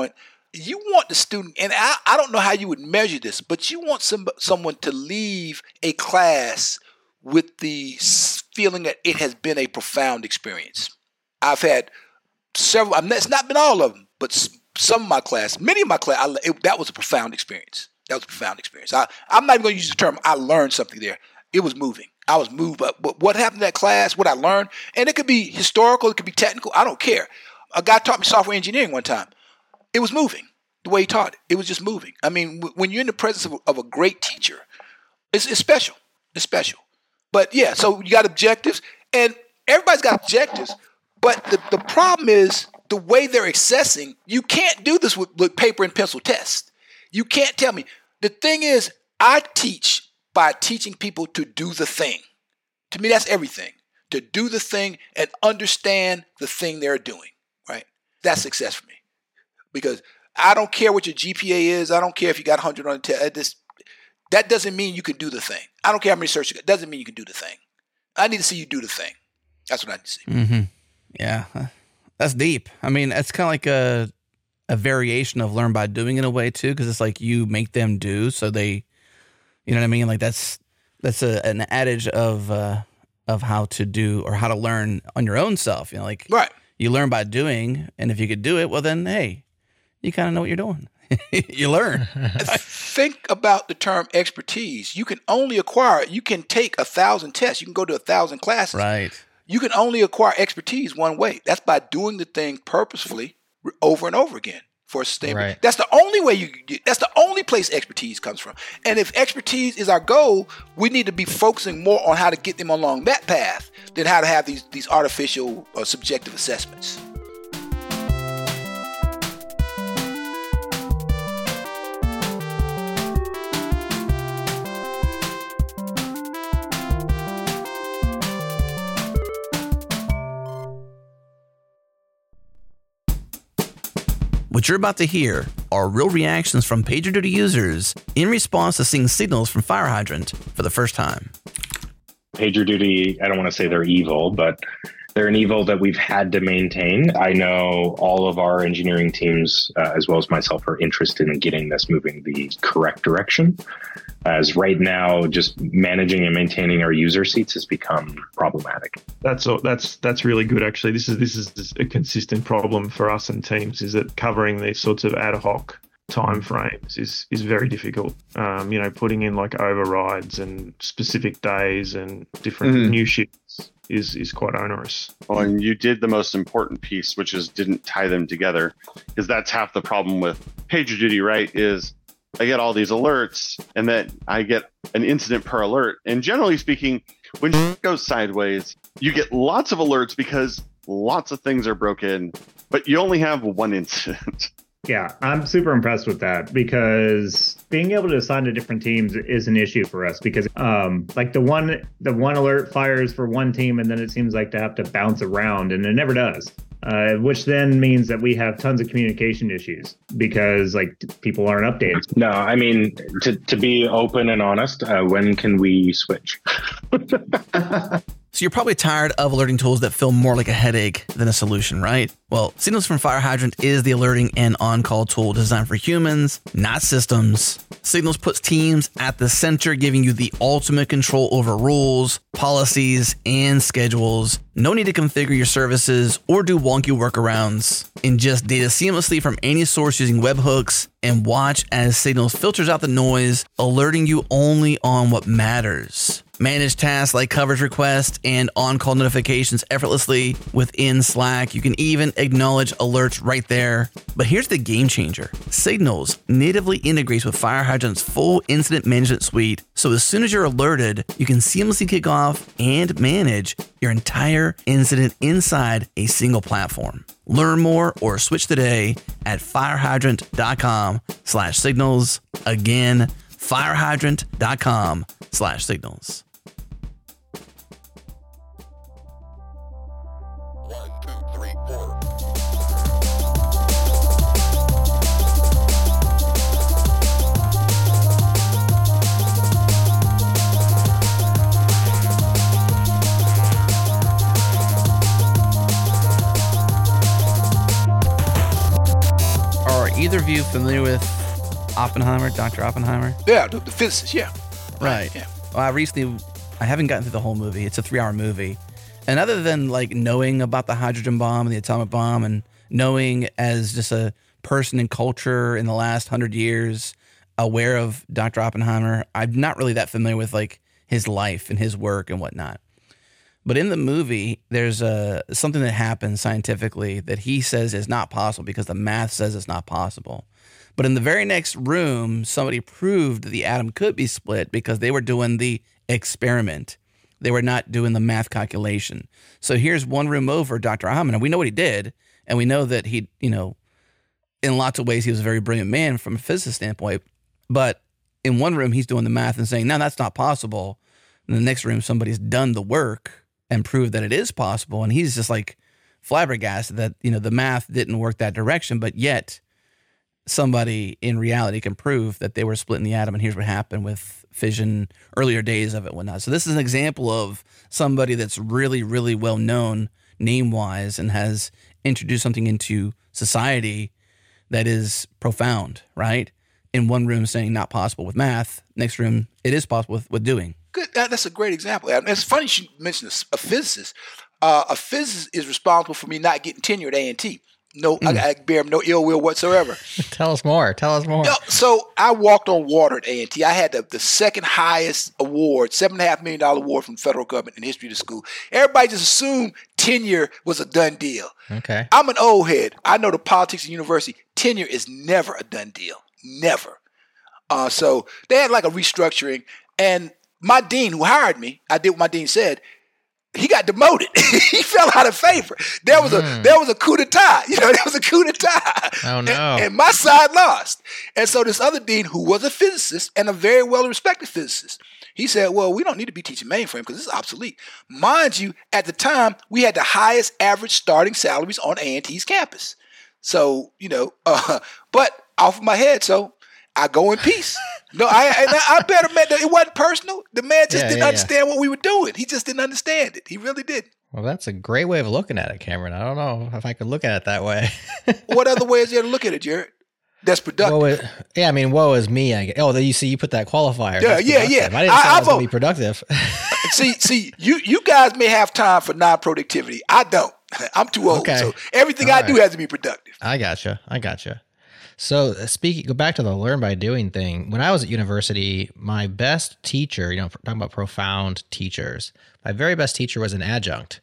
Speaker 4: you want the student, and I, I don't know how you would measure this, but you want some someone to leave a class with the feeling that it has been a profound experience. I've had several, I mean, it's not been all of them, but some of my class, many of my class, I, it, that was a profound experience. That was a profound experience. I, I'm not even going to use the term, I learned something there. It was moving. I was moved, but, but what happened in that class, what I learned, and it could be historical, it could be technical, I don't care. A guy taught me software engineering one time. It was moving. The way he taught it, it was just moving. I mean, w- when you're in the presence of, of a great teacher, it's, it's special. It's special. But yeah, so you got objectives, and everybody's got objectives, but the, the problem is the way they're assessing, you can't do this with, with paper and pencil tests. You can't tell me. The thing is, I teach by teaching people to do the thing. To me, that's everything. To do the thing and understand the thing they're doing, right? That's success for me. Because I don't care what your G P A is. I don't care if you got one hundred on the test. That doesn't mean you can do the thing. I don't care how many searches you got. Doesn't mean you can do the thing. I need to see you do the thing. That's what I need to see.
Speaker 2: Mm-hmm. Yeah, that's deep. I mean, that's kind of like a a variation of learn by doing in a way too, because it's like you make them do, so they, you know what I mean? Like that's that's a, an adage of uh, of how to do or how to learn on your own self. You know, like
Speaker 4: right.
Speaker 2: You learn by doing, and if you could do it, well, then hey, you kind of know what you're doing. You learn.
Speaker 4: Think about the term expertise. You can only acquire, you can take a thousand tests. You can go to a thousand classes.
Speaker 2: Right.
Speaker 4: You can only acquire expertise one way. That's by doing the thing purposefully over and over again for a sustainable.
Speaker 1: Right.
Speaker 4: That's the only way you can get, that's the only place expertise comes from. And if expertise is our goal, we need to be focusing more on how to get them along that path than how to have these, these artificial or subjective assessments.
Speaker 2: What you're about to hear are real reactions from PagerDuty users in response to seeing signals from FireHydrant for the first time.
Speaker 5: PagerDuty, I don't want to say they're evil, but they're an evil that we've had to maintain. I know all of our engineering teams, uh, as well as myself, are interested in getting this moving the correct direction. As right now, just managing and maintaining our user seats has become problematic.
Speaker 6: That's that's that's really good. Actually, this is this is a consistent problem for us and teams. Is that covering these sorts of ad hoc time frames is is very difficult. Um, you know, putting in like overrides and specific days and different mm. new shifts is is quite onerous.
Speaker 7: Well, and you did the most important piece, which is didn't tie them together, because that's half the problem with PagerDuty, right? Is I get all these alerts, and then I get an incident per alert. And generally speaking, when it goes sideways, you get lots of alerts because lots of things are broken, but you only have one incident.
Speaker 8: Yeah, I'm super impressed with that, because being able to assign to different teams is an issue for us, because um, like the one the one alert fires for one team, and then it seems like to have to bounce around, and it never does. Uh, which then means that we have tons of communication issues because like t- people aren't updated.
Speaker 5: No, I mean, to, to be open and honest, uh, when can we switch?
Speaker 2: So you're probably tired of alerting tools that feel more like a headache than a solution, right? Well, Signals from FireHydrant is the alerting and on-call tool designed for humans, not systems. Signals puts teams at the center, giving you the ultimate control over rules, policies, and schedules. No need to configure your services or do wonky workarounds. Ingest data seamlessly from any source using webhooks, and watch as Signals filters out the noise, alerting you only on what matters. Manage tasks like coverage requests and on-call notifications effortlessly within Slack. You can even acknowledge alerts right there. But here's the game changer. Signals natively integrates with FireHydrant's full incident management suite. So as soon as you're alerted, you can seamlessly kick off and manage your entire incident inside a single platform. Learn more or switch today at firehydrant.com slash signals. Again, firehydrant.com slash signals. Either either of you familiar with Oppenheimer, Doctor Oppenheimer?
Speaker 4: Yeah, the, the physicist. Yeah.
Speaker 2: Right.
Speaker 4: Yeah.
Speaker 2: Well, I recently, I haven't gotten through the whole movie. It's a three-hour movie. And other than like knowing about the hydrogen bomb and the atomic bomb and knowing as just a person in culture in the last hundred years aware of Doctor Oppenheimer, I'm not really that familiar with like his life and his work and whatnot. But in the movie, there's a, something that happens scientifically that he says is not possible because the math says it's not possible. But in the very next room, somebody proved the atom could be split because they were doing the experiment. They were not doing the math calculation. So here's one room over, Doctor Oppenheimer. We know what he did, and we know that he, you know, in lots of ways, he was a very brilliant man from a physicist standpoint. But in one room, he's doing the math and saying, no, that's not possible. In the next room, somebody's done the work and proved that it is possible. And he's just like flabbergasted that, you know, the math didn't work that direction, but yet somebody in reality can prove that they were splitting the atom. And here's what happened with fission, earlier days of it and whatnot. So this is an example of somebody that's really, really well known name-wise and has introduced something into society that is profound, right? In one room saying not possible with math, next room it is possible with, with doing.
Speaker 4: Good. That, that's a great example. And it's funny you mentioned a, a physicist. Uh, a physicist is responsible for me not getting tenure at A and T. No, mm. I, I bear him no ill will whatsoever.
Speaker 1: Tell us more. Tell us more.
Speaker 4: No, so I walked on water at A and T. I had the, the second highest award, seven and a half million dollar award from the federal government in the history of the school. Everybody just assumed tenure was a done deal.
Speaker 1: Okay.
Speaker 4: I'm an old head. I know the politics of the university. Tenure is never a done deal. Never. Uh, so they had like a restructuring, and my dean who hired me, I did what my dean said. He got demoted. He fell out of favor. There was mm. a there was a coup d'etat. You know, there was a coup d'etat.
Speaker 1: Oh no!
Speaker 4: And, and my side lost. And so this other dean, who was a physicist and a very well respected physicist, he said, "Well, we don't need to be teaching mainframe because this is obsolete." Mind you, at the time we had the highest average starting salaries on A and T's campus. So you know, uh, but off of my head, so I go in peace. No, I I, I better admit that it wasn't personal. The man just
Speaker 1: yeah,
Speaker 4: didn't
Speaker 1: yeah,
Speaker 4: understand
Speaker 1: yeah.
Speaker 4: what we were doing. He just didn't understand it. He really didn't.
Speaker 1: Well, that's a great way of looking at it, Cameron. I don't know if I could look at it that way.
Speaker 4: What other way is there to look at it, Jared? That's productive.
Speaker 1: Woe is, yeah, I mean, woe is me. I guess. Oh, you see, you put that qualifier.
Speaker 4: Yeah,
Speaker 1: that's
Speaker 4: yeah,
Speaker 1: productive.
Speaker 4: yeah.
Speaker 1: I didn't say
Speaker 4: I,
Speaker 1: I was going to be productive.
Speaker 4: see, see, you you guys may have time for non-productivity. I don't. I'm too old.
Speaker 1: Okay.
Speaker 4: So everything
Speaker 1: All
Speaker 4: I
Speaker 1: right.
Speaker 4: do has to be productive.
Speaker 1: I gotcha. I gotcha. So uh, speaking, go back to the learn by doing thing. When I was at university, my best teacher, you know, talking about profound teachers, my very best teacher was an adjunct.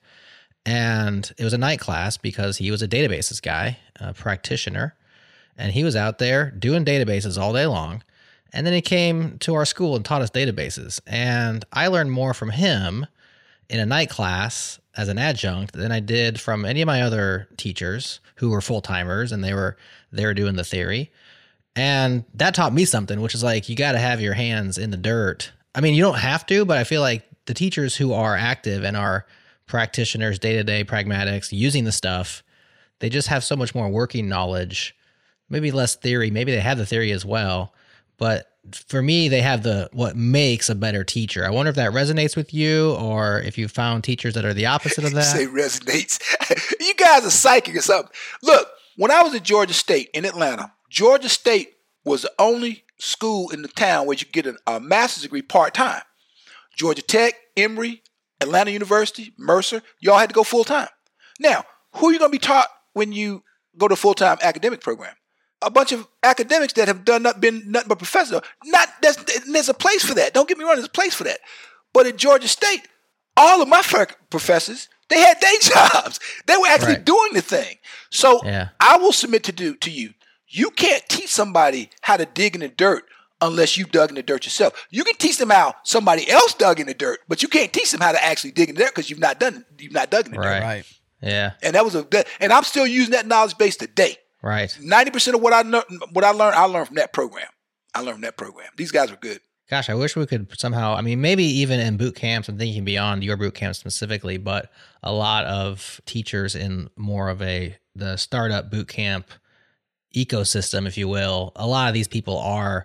Speaker 1: And it was a night class because he was a databases guy, a practitioner. And he was out there doing databases all day long. And then he came to our school and taught us databases. And I learned more from him in a night class as an adjunct than I did from any of my other teachers who were full-timers and they were they were doing the theory. And that taught me something, which is like, you got to have your hands in the dirt. I mean, you don't have to, but I feel like the teachers who are active and are practitioners, day-to-day pragmatics, using the stuff, they just have so much more working knowledge, maybe less theory. Maybe they have the theory as well. But for me, they have the what makes a better teacher. I wonder if that resonates with you or if you found teachers that are the opposite of that.
Speaker 4: Say resonates. You guys are psychic or something. Look, when I was at Georgia State in Atlanta, Georgia State was the only school in the town where you could get a, a master's degree part-time. Georgia Tech, Emory, Atlanta University, Mercer, y'all had to go full-time. Now, who are you going to be taught when you go to a full-time academic program? A bunch of academics that have done not been nothing but professors. Not that's, there's a place for that. Don't get me wrong, there's a place for that. But at Georgia State, all of my professors, they had day jobs. They were actually
Speaker 1: Right.
Speaker 4: doing the thing. So
Speaker 1: Yeah.
Speaker 4: I will submit to do to you. You can't teach somebody how to dig in the dirt unless you've dug in the dirt yourself. You can teach them how somebody else dug in the dirt, but you can't teach them how to actually dig in the dirt because you've not done you've not dug in the
Speaker 1: Right.
Speaker 4: dirt.
Speaker 2: Right.
Speaker 1: Yeah.
Speaker 4: And that was a that, and I'm still using that knowledge base today.
Speaker 1: Right.
Speaker 4: Ninety percent of what I know, what I learned, I learned from that program. I learned from that program. These guys were good.
Speaker 1: Gosh, I wish we could somehow, I mean, maybe even in boot camps, I'm thinking beyond your boot camp specifically, but a lot of teachers in more of a, the startup boot camp ecosystem, if you will, a lot of these people are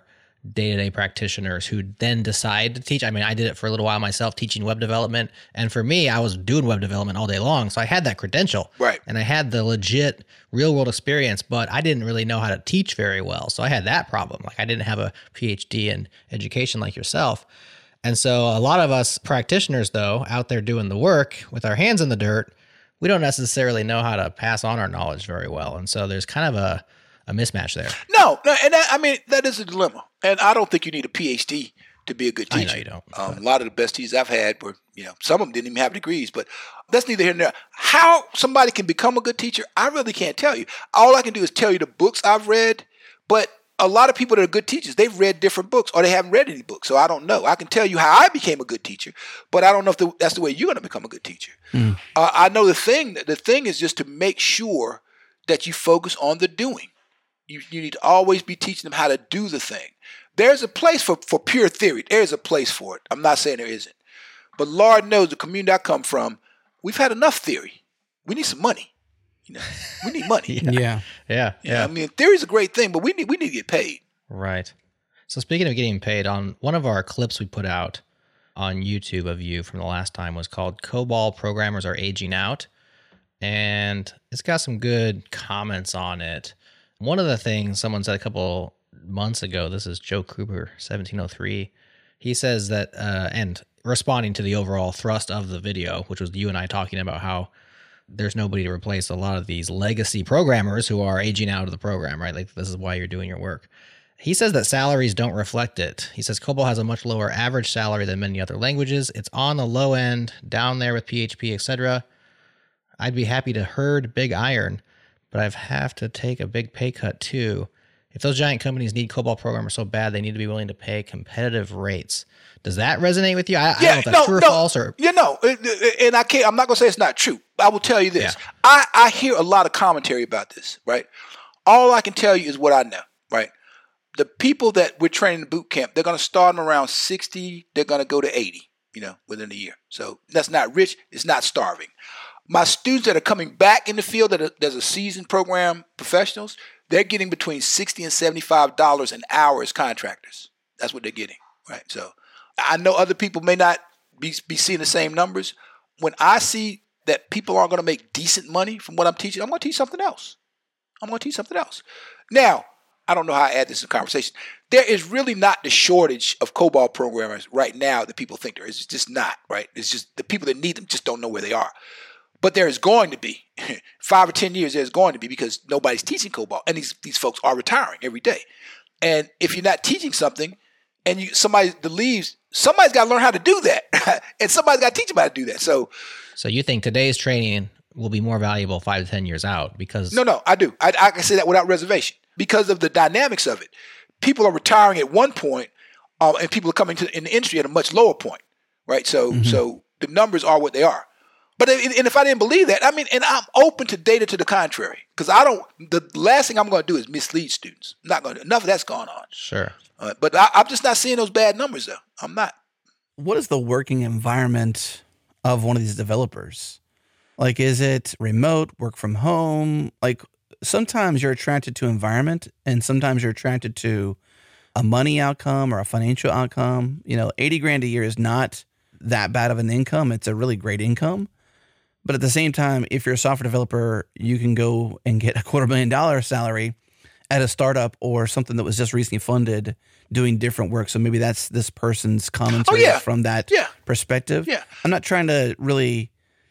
Speaker 1: day-to-day practitioners who then decide to teach. I mean, I did it for a little while myself, teaching web development. And for me, I was doing web development all day long. So I had that credential.
Speaker 4: Right.
Speaker 1: And I had the legit real world experience, but I didn't really know how to teach very well. So I had that problem. Like I didn't have a P H D in education like yourself. And so a lot of us practitioners, though, out there doing the work with our hands in the dirt, we don't necessarily know how to pass on our knowledge very well. And so there's kind of a, a mismatch there.
Speaker 4: No, no, and that, I mean, that is a dilemma. And I don't think you need a P H D to be a good teacher.
Speaker 1: I know you don't.
Speaker 4: Um, a lot of the best teachers I've had were, you know, some of them didn't even have degrees, but that's neither here nor there. How somebody can become a good teacher, I really can't tell you. All I can do is tell you the books I've read, but a lot of people that are good teachers, they've read different books or they haven't read any books. So I don't know. I can tell you how I became a good teacher, but I don't know if the, that's the way you're going to become a good teacher. Mm. Uh, I know the thing, the thing is just to make sure that you focus on the doing. You, you need to always be teaching them how to do the thing. There's a place for, for pure theory. There's a place for it. I'm not saying there isn't. But Lord knows the community I come from, we've had enough theory. We need some money. You know, we need money.
Speaker 1: yeah.
Speaker 2: Yeah.
Speaker 1: Yeah.
Speaker 4: You know, I mean, theory's a great thing, but we need we need to get paid.
Speaker 1: Right. So speaking of getting paid, on one of our clips we put out on YouTube of you from the last time was called COBOL Programmers Are Aging Out. And it's got some good comments on it. One of the things someone said a couple months ago, this is Joe Kruber, seventeen oh three. He says that, uh, and responding to the overall thrust of the video, which was you and I talking about how there's nobody to replace a lot of these legacy programmers who are aging out of the program, right? Like this is why you're doing your work. He says that salaries don't reflect it. He says COBOL has a much lower average salary than many other languages. It's on the low end, down there with P H P, et cetera. I'd be happy to herd big iron, but I have to take a big pay cut too. If those giant companies need COBOL programmers so bad, they need to be willing to pay competitive rates. Does that resonate with you? I, yeah, I don't know if that's no, true or
Speaker 4: no,
Speaker 1: false. Or
Speaker 4: you know, and I can't. I'm not gonna say it's not true. I will tell you this.
Speaker 1: Yeah.
Speaker 4: I, I hear a lot of commentary about this. Right. All I can tell you is what I know. Right. The people that we're training in boot camp, they're gonna start them around sixty. They're gonna go to eighty. You know, within a year. So that's not rich. It's not starving. My students that are coming back in the field, that are, there's a seasoned program professionals, they're getting between sixty and seventy-five dollars an hour as contractors. That's what they're getting, right? So I know other people may not be, be seeing the same numbers. When I see that people aren't going to make decent money from what I'm teaching, I'm going to teach something else. I'm going to teach something else. Now, I don't know how I add this to the conversation. There is really not the shortage of COBOL programmers right now that people think there is. It's just not, right? It's just the people that need them just don't know where they are. But there is going to be, five or ten years, there's going to be, because nobody's teaching COBOL. And these, these folks are retiring every day. And if you're not teaching something and you somebody leaves, somebody's got to learn how to do that. And somebody's got to teach them how to do that. So
Speaker 1: so you think today's training will be more valuable five to ten years out because...
Speaker 4: No, no, I do. I, I can say that without reservation because of the dynamics of it. People are retiring at one point, uh, and people are coming to in the industry at a much lower point, right? So, mm-hmm. so the numbers are what they are. But and if I didn't believe that, I mean, and I'm open to data to the contrary, because I don't. The last thing I'm going to do is mislead students. I'm not going to. Enough of that's gone on.
Speaker 1: Sure.
Speaker 4: Uh, but I, I'm just not seeing those bad numbers, though. I'm not.
Speaker 2: What is the working environment of one of these developers? Like, is it remote, work from home? Like, sometimes you're attracted to environment, and sometimes you're attracted to a money outcome or a financial outcome. You know, eighty grand a year is not that bad of an income. It's a really great income. But at the same time, if you're a software developer, you can go and get a quarter million dollar salary at a startup or something that was just recently funded doing different work. So maybe that's this person's commentary
Speaker 4: oh, yeah.
Speaker 2: from that
Speaker 4: yeah.
Speaker 2: perspective.
Speaker 4: Yeah.
Speaker 2: I'm not trying to really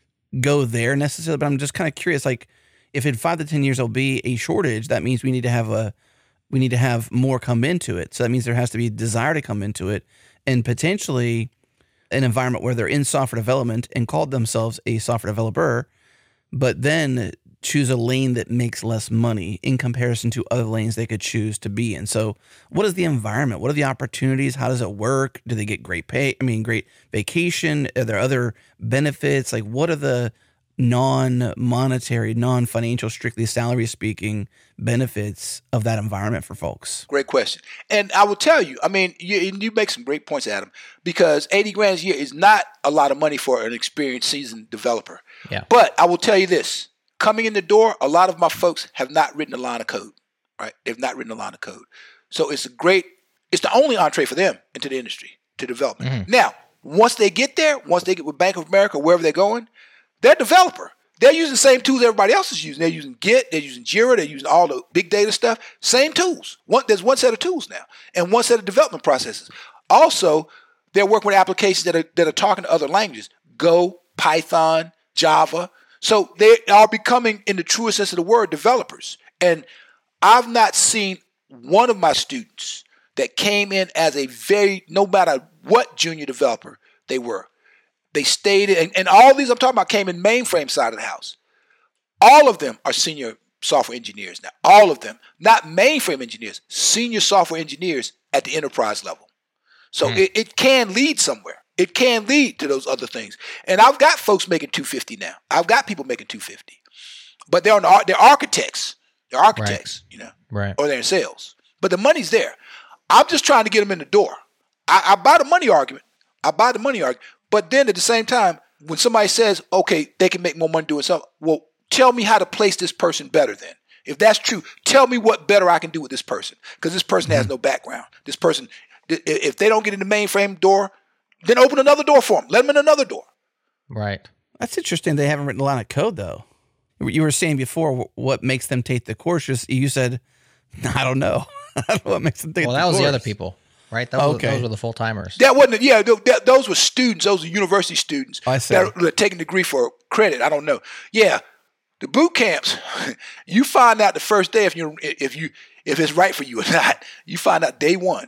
Speaker 2: go there necessarily, but I'm just kind of curious, like if in five to ten years there'll be a shortage, that means we need to have a we need to have more come into it. So that means there has to be desire to come into it, and potentially an environment where they're in software development and called themselves a software developer, but then choose a lane that makes less money in comparison to other lanes they could choose to be in. So what is the environment? What are the opportunities? How does it work? Do they get great pay? I mean, great vacation? Are there other benefits? Like, what are the non-monetary, non-financial, strictly salary speaking benefits of that environment for folks?
Speaker 4: Great question. And I will tell you, I mean, you, you make some great points, Adam, because eighty grand a year is not a lot of money for an experienced, seasoned developer.
Speaker 1: Yeah.
Speaker 4: But I will tell you this, coming in the door, a lot of my folks have not written a line of code, right? They've not written a line of code. So it's a great It's the only entree for them into the industry, to development.
Speaker 2: Mm-hmm.
Speaker 4: Now, once they get there, once they get with Bank of America, wherever they're going, they're a developer. They're using the same tools everybody else is using. They're using Git, they're using Jira, they're using all the big data stuff. Same tools. One, there's one set of tools now and one set of development processes. Also, they're working with applications that are, that are talking to other languages. Go, Python, Java. So they are becoming, in the truest sense of the word, developers. And I've not seen one of my students that came in as a very, no matter what junior developer they were, they stayed in, and, and all these I'm talking about came in mainframe side of the house. All of them are senior software engineers now. All of them, not mainframe engineers, senior software engineers at the enterprise level. So mm. it, it can lead somewhere. It can lead to those other things. And I've got folks making two hundred fifty now. I've got people making two hundred fifty, but they're on the, they're architects. They're architects, right. you know,
Speaker 1: right?
Speaker 4: Or they're in sales. But the money's there. I'm just trying to get them in the door. I, I buy the money argument. I buy the money argument. But then at the same time, when somebody says, okay, they can make more money doing something, well, tell me how to place this person better then. If that's true, tell me what better I can do with this person. Because this person mm-hmm. has no background. This person, if they don't get in the mainframe door, then open another door for them. Let them in another door.
Speaker 1: Right.
Speaker 2: That's interesting. They haven't written a lot of code, though. You were saying before what makes them take the course. Just, you said, I don't know. I don't know what makes them take
Speaker 1: well,
Speaker 2: the
Speaker 1: that was
Speaker 2: course.
Speaker 1: the other people. Right, those,
Speaker 2: okay.
Speaker 1: were, those were the full timers.
Speaker 4: That wasn't, yeah. That, those were students. Those were university students
Speaker 2: I see.
Speaker 4: that are taking the degree for credit. I don't know. Yeah, the boot camps. You find out the first day if you if you if it's right for you or not. You find out day one.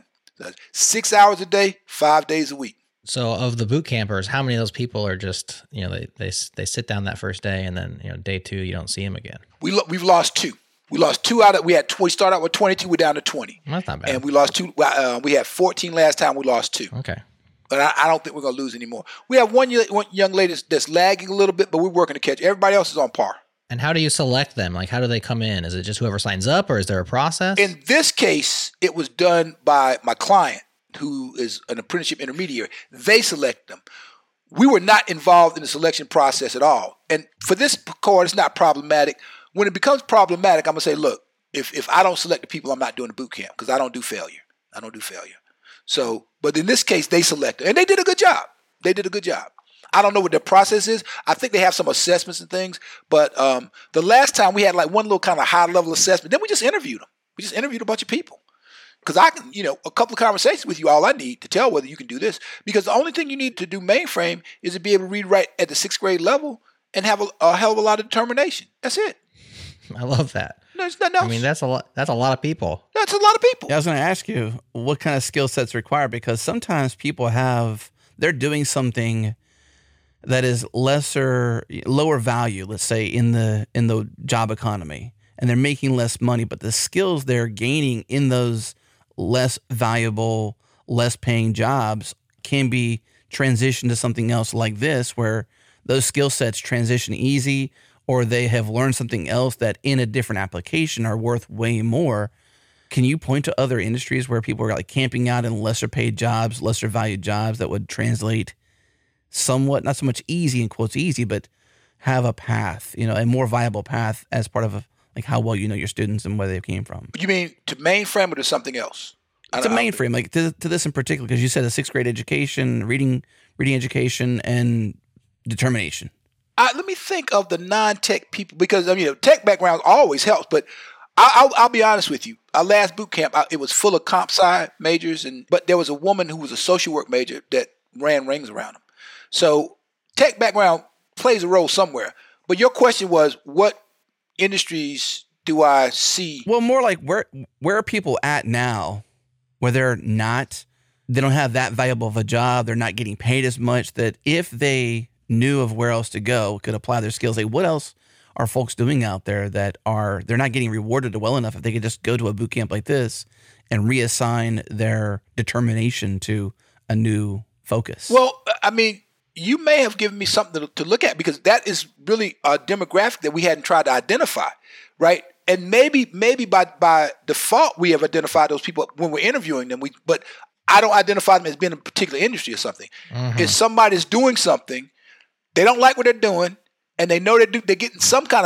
Speaker 4: Six hours a day, five days a week.
Speaker 1: So, of the boot campers, how many of those people are just you know they they they sit down that first day and then you know day two you don't see them again?
Speaker 4: We lo- we've lost two. We lost two out of, we had, we started out with twenty-two, we're down to twenty.
Speaker 1: Well, that's not bad.
Speaker 4: And we lost two, uh, we had fourteen last time, we lost two.
Speaker 1: Okay.
Speaker 4: But I, I don't think we're going to lose anymore. We have one, one young lady that's, that's lagging a little bit, but we're working to catch. Everybody else is on par.
Speaker 1: And how do you select them? Like, how do they come in? Is it just whoever signs up or is there a process?
Speaker 4: In this case, it was done by my client, who is an apprenticeship intermediary. They select them. We were not involved in the selection process at all. And for this cohort, it's not problematic. When it becomes problematic, I'm going to say, look, if if I don't select the people, I'm not doing the boot camp because I don't do failure. I don't do failure. So, but in this case, they selected, and they did a good job. They did a good job. I don't know what their process is. I think they have some assessments and things. But um, the last time we had like one little kind of high level assessment, then we just interviewed them. We just interviewed a bunch of people. Because I can, you know, a couple of conversations with you, all I need to tell whether you can do this. Because the only thing you need to do mainframe is to be able to read write at the sixth grade level and have a, a hell of a lot of determination. That's it.
Speaker 1: I love that.
Speaker 4: There's nothing else.
Speaker 1: I mean, that's a lot. That's a lot of people.
Speaker 4: That's a lot of people.
Speaker 2: Yeah, I was going to ask you what kind of skill sets required, because sometimes people have, they're doing something that is lesser, lower value, let's say in the in the job economy, and they're making less money, but the skills they're gaining in those less valuable, less paying jobs can be transitioned to something else like this, where those skill sets transition easy, or they have learned something else that in a different application are worth way more. Can you point to other industries where people are like camping out in lesser paid jobs, lesser valued jobs that would translate somewhat, not so much easy in quotes easy, but have a path, you know, a more viable path as part of a, like how well you know your students and where they came from?
Speaker 4: You mean to mainframe or to something else?
Speaker 2: It's a mainframe, like to, to this in particular, because you said a sixth grade education, reading, reading education, and determination.
Speaker 4: Uh, let me think of the non-tech people, because I mean, tech background always helps. But I'll, I'll, I'll be honest with you. Our last boot camp, I, it was full of comp sci majors, and but there was a woman who was a social work major that ran rings around them. So tech background plays a role somewhere. But your question was, what industries do I see?
Speaker 2: Well, more like where where are people at now, where they're not, they don't have that valuable of a job, they're not getting paid as much, that if they knew of where else to go, could apply their skills. Like, what else are folks doing out there that are, they're not getting rewarded well enough if they could just go to a boot camp like this and reassign their determination to a new focus?
Speaker 4: Well, I mean, you may have given me something to, to look at, because that is really a demographic that we hadn't tried to identify, right? And maybe maybe by by default we have identified those people when we're interviewing them. We but I don't identify them as being in a particular industry or something. Mm-hmm. If somebody's doing something, they don't like what they're doing, and they know they do, they're getting some kind of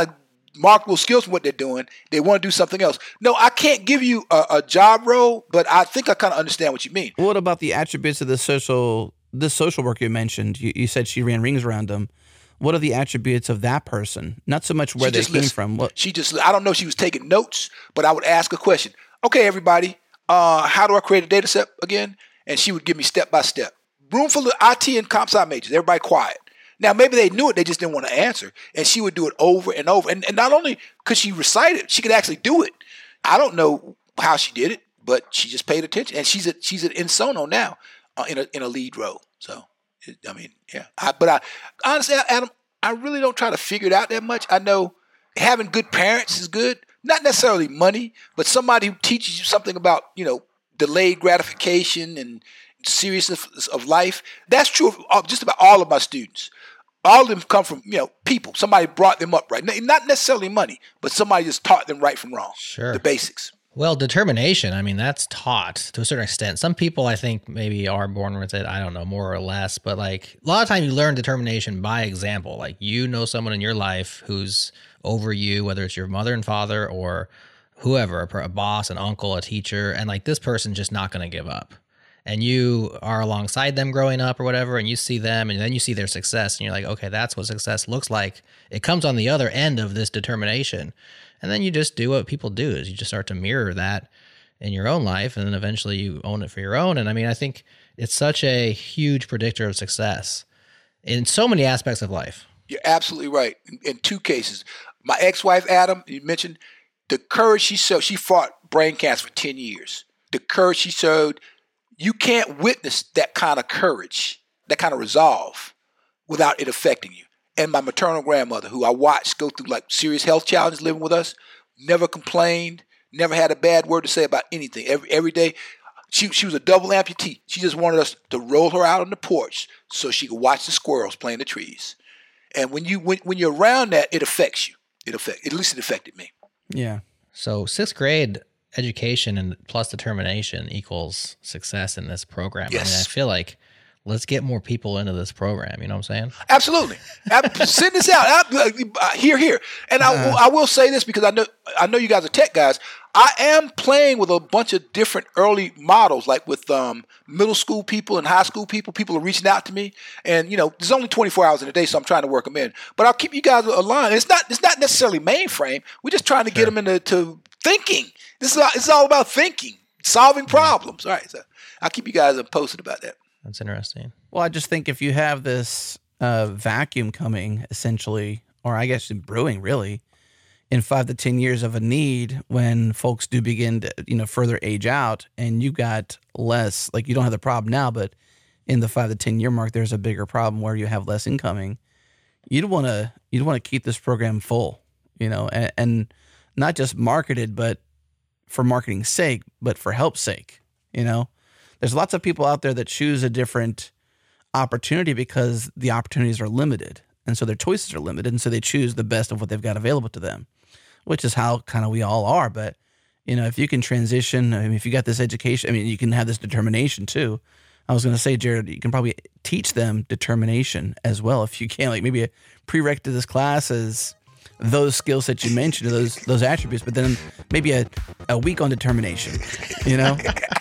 Speaker 4: marketable skills from what they're doing. They want to do something else. No, I can't give you a, a job role, but I think I kind of understand what you mean.
Speaker 2: What about the attributes of the social, the social worker you mentioned? You, you said she ran rings around them. What are the attributes of that person? Not so much where
Speaker 4: She
Speaker 2: they
Speaker 4: just
Speaker 2: came
Speaker 4: listened.
Speaker 2: from. What?
Speaker 4: She just, I don't know if she was taking notes, but I would ask a question. Okay, everybody, uh, how do I create a data set again? And she would give me step by step. Room full of I T and comp sci majors, everybody quiet. Now, maybe they knew it, they just didn't want to answer. And she would do it over and over. And, and not only could she recite it, she could actually do it. I don't know how she did it, but she just paid attention. And she's at, she's at Insono now uh, in, a, in a lead role. So, it, I mean, yeah. I, but I honestly, Adam, I really don't try to figure it out that much. I know having good parents is good. Not necessarily money, but somebody who teaches you something about, you know, delayed gratification and seriousness of life. That's true of just about all of my students. All of them come from, you know, people. Somebody brought them up right. Not necessarily money, but somebody just taught them right from wrong.
Speaker 1: Sure.
Speaker 4: The basics.
Speaker 1: Well, determination, I mean, that's taught to a certain extent. Some people, I think, maybe are born with it. I don't know, more or less. But like a lot of times you learn determination by example. Like you know someone in your life who's over you, whether it's your mother and father or whoever, a boss, an uncle, a teacher. And like this person's just not going to give up. And you are alongside them growing up or whatever, and you see them, and then you see their success, and you're like, okay, that's what success looks like. It comes on the other end of this determination. And then you just do what people do, is you just start to mirror that in your own life, and then eventually you own it for your own. And I mean, I think it's such a huge predictor of success in so many aspects of life.
Speaker 4: You're absolutely right. In, in two cases. My ex-wife, Adam, you mentioned the courage she showed. She fought brain cancer for ten years. The courage she showed. You can't witness that kind of courage, that kind of resolve without it affecting you. And my maternal grandmother, who I watched go through like serious health challenges living with us, never complained, never had a bad word to say about anything. Every every day, she she was a double amputee. She just wanted us to roll her out on the porch so she could watch the squirrels play in the trees. And when you when, when you're around that, it affects you. It affect at least it affected me.
Speaker 2: Yeah.
Speaker 1: So sixth grade education and plus determination equals success in this program.
Speaker 4: Yes.
Speaker 1: I mean, I feel like let's get more people into this program. You know what I'm saying?
Speaker 4: Absolutely. Send this out. I, here, here. And I, uh, I will say this because I know I know you guys are tech guys. I am playing with a bunch of different early models, like with um, middle school people and high school people. People are reaching out to me, and you know, there's only twenty-four hours in a day, so I'm trying to work them in. But I'll keep you guys aligned. It's not it's not necessarily mainframe. We're just trying to
Speaker 1: Sure.
Speaker 4: get them into to thinking. This is all, it's all about thinking, solving problems. All right, so I'll keep you guys posted about that.
Speaker 1: That's interesting.
Speaker 2: Well, I just think if you have this uh, vacuum coming, essentially, or I guess brewing, really, in five to ten years of a need, when folks do begin to, you know, further age out, and you've got less, like you don't have the problem now, but in the five to ten year mark, there's a bigger problem where you have less incoming. You'd want to you'd want to keep this program full, you know, and, and not just marketed, but for marketing's sake, but for help's sake, you know. There's lots of people out there that choose a different opportunity because the opportunities are limited. And so their choices are limited. And so they choose the best of what they've got available to them, which is how kind of we all are. But, you know, if you can transition, I mean, if you got this education, I mean, you can have this determination too. I was going to say, Jared, you can probably teach them determination as well. If you can, like maybe a prereq to this class is those skills that you mentioned, those those attributes, but then maybe a, a week on determination, you know?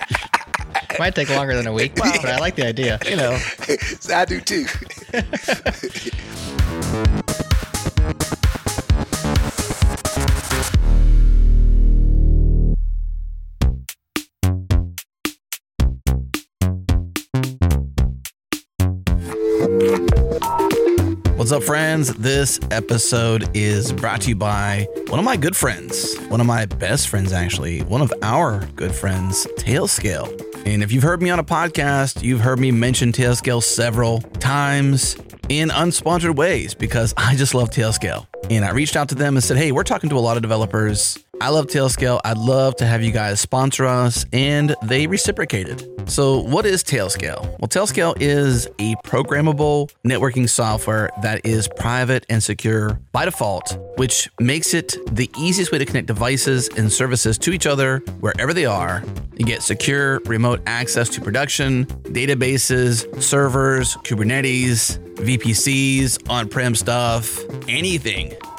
Speaker 1: Might take longer than a week, but I like the idea.
Speaker 2: You know,
Speaker 4: I do too.
Speaker 2: what's up, friends? This episode is brought to you by one of my good friends, one of my best friends, actually, one of our good friends, Tailscale. And if you've heard me on a podcast, you've heard me mention Tailscale several times in unsponsored ways because I just love Tailscale. And I reached out to them and said, hey, we're talking to a lot of developers. I love Tailscale. I'd love to have you guys sponsor us. And they reciprocated. So what is Tailscale? Well, Tailscale is a programmable networking software that is private and secure by default, which makes it the easiest way to connect devices and services to each other wherever they are. You get secure remote access to production, databases, servers, Kubernetes, V P Cs, on-prem stuff, anything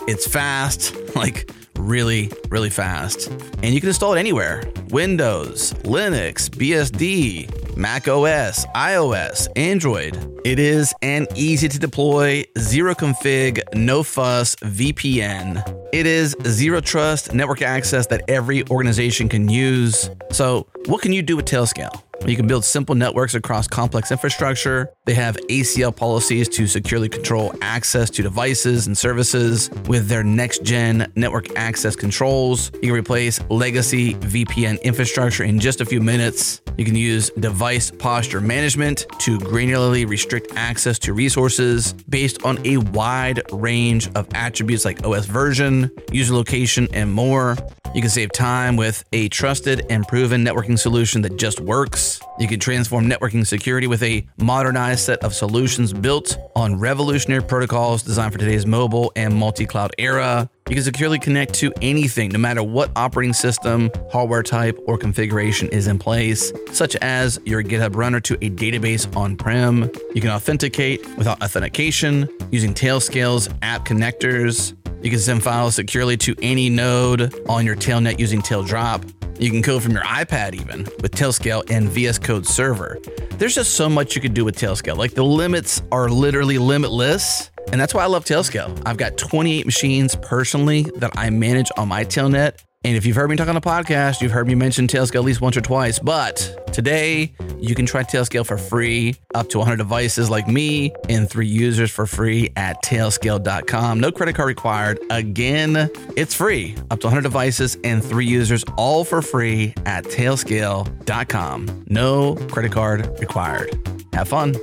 Speaker 2: It's fast, like really, really fast. And you can install it anywhere. Windows, Linux, B S D, Mac O S, iOS, Android. It is an easy to deploy, zero config, no fuss V P N. It is zero trust network access that every organization can use. So what can you do with Tailscale? You can build simple networks across complex infrastructure. They have A C L policies to securely control access to devices and services with their next-gen network access controls. You can replace legacy V P N infrastructure in just a few minutes. You can use device posture management to granularly restrict access to resources based on a wide range of attributes like O S version, user location, and more. You can save time with a trusted and proven networking solution that just works. You can transform networking security with a modernized set of solutions built on revolutionary protocols designed for today's mobile and multi-cloud era. You can securely connect to anything, no matter what operating system, hardware type, or configuration is in place, such as your GitHub runner to a database on-prem. You can authenticate without authentication using Tailscale's app connectors. You can send files securely to any node on your Tailnet using Taildrop. You can code from your iPad even with Tailscale and V S Code Server. There's just so much you could do with Tailscale. Like the limits are literally limitless. And that's why I love Tailscale. I've got twenty-eight machines personally that I manage on my Tailnet. And if you've heard me talk on the podcast, you've heard me mention Tailscale at least once or twice. But today, you can try Tailscale for free, up to one hundred devices like me, and three users for free at tailscale dot com. No credit card required. Again, it's free, up to one hundred devices and three users, all for free at tailscale dot com. No credit card required. Have fun.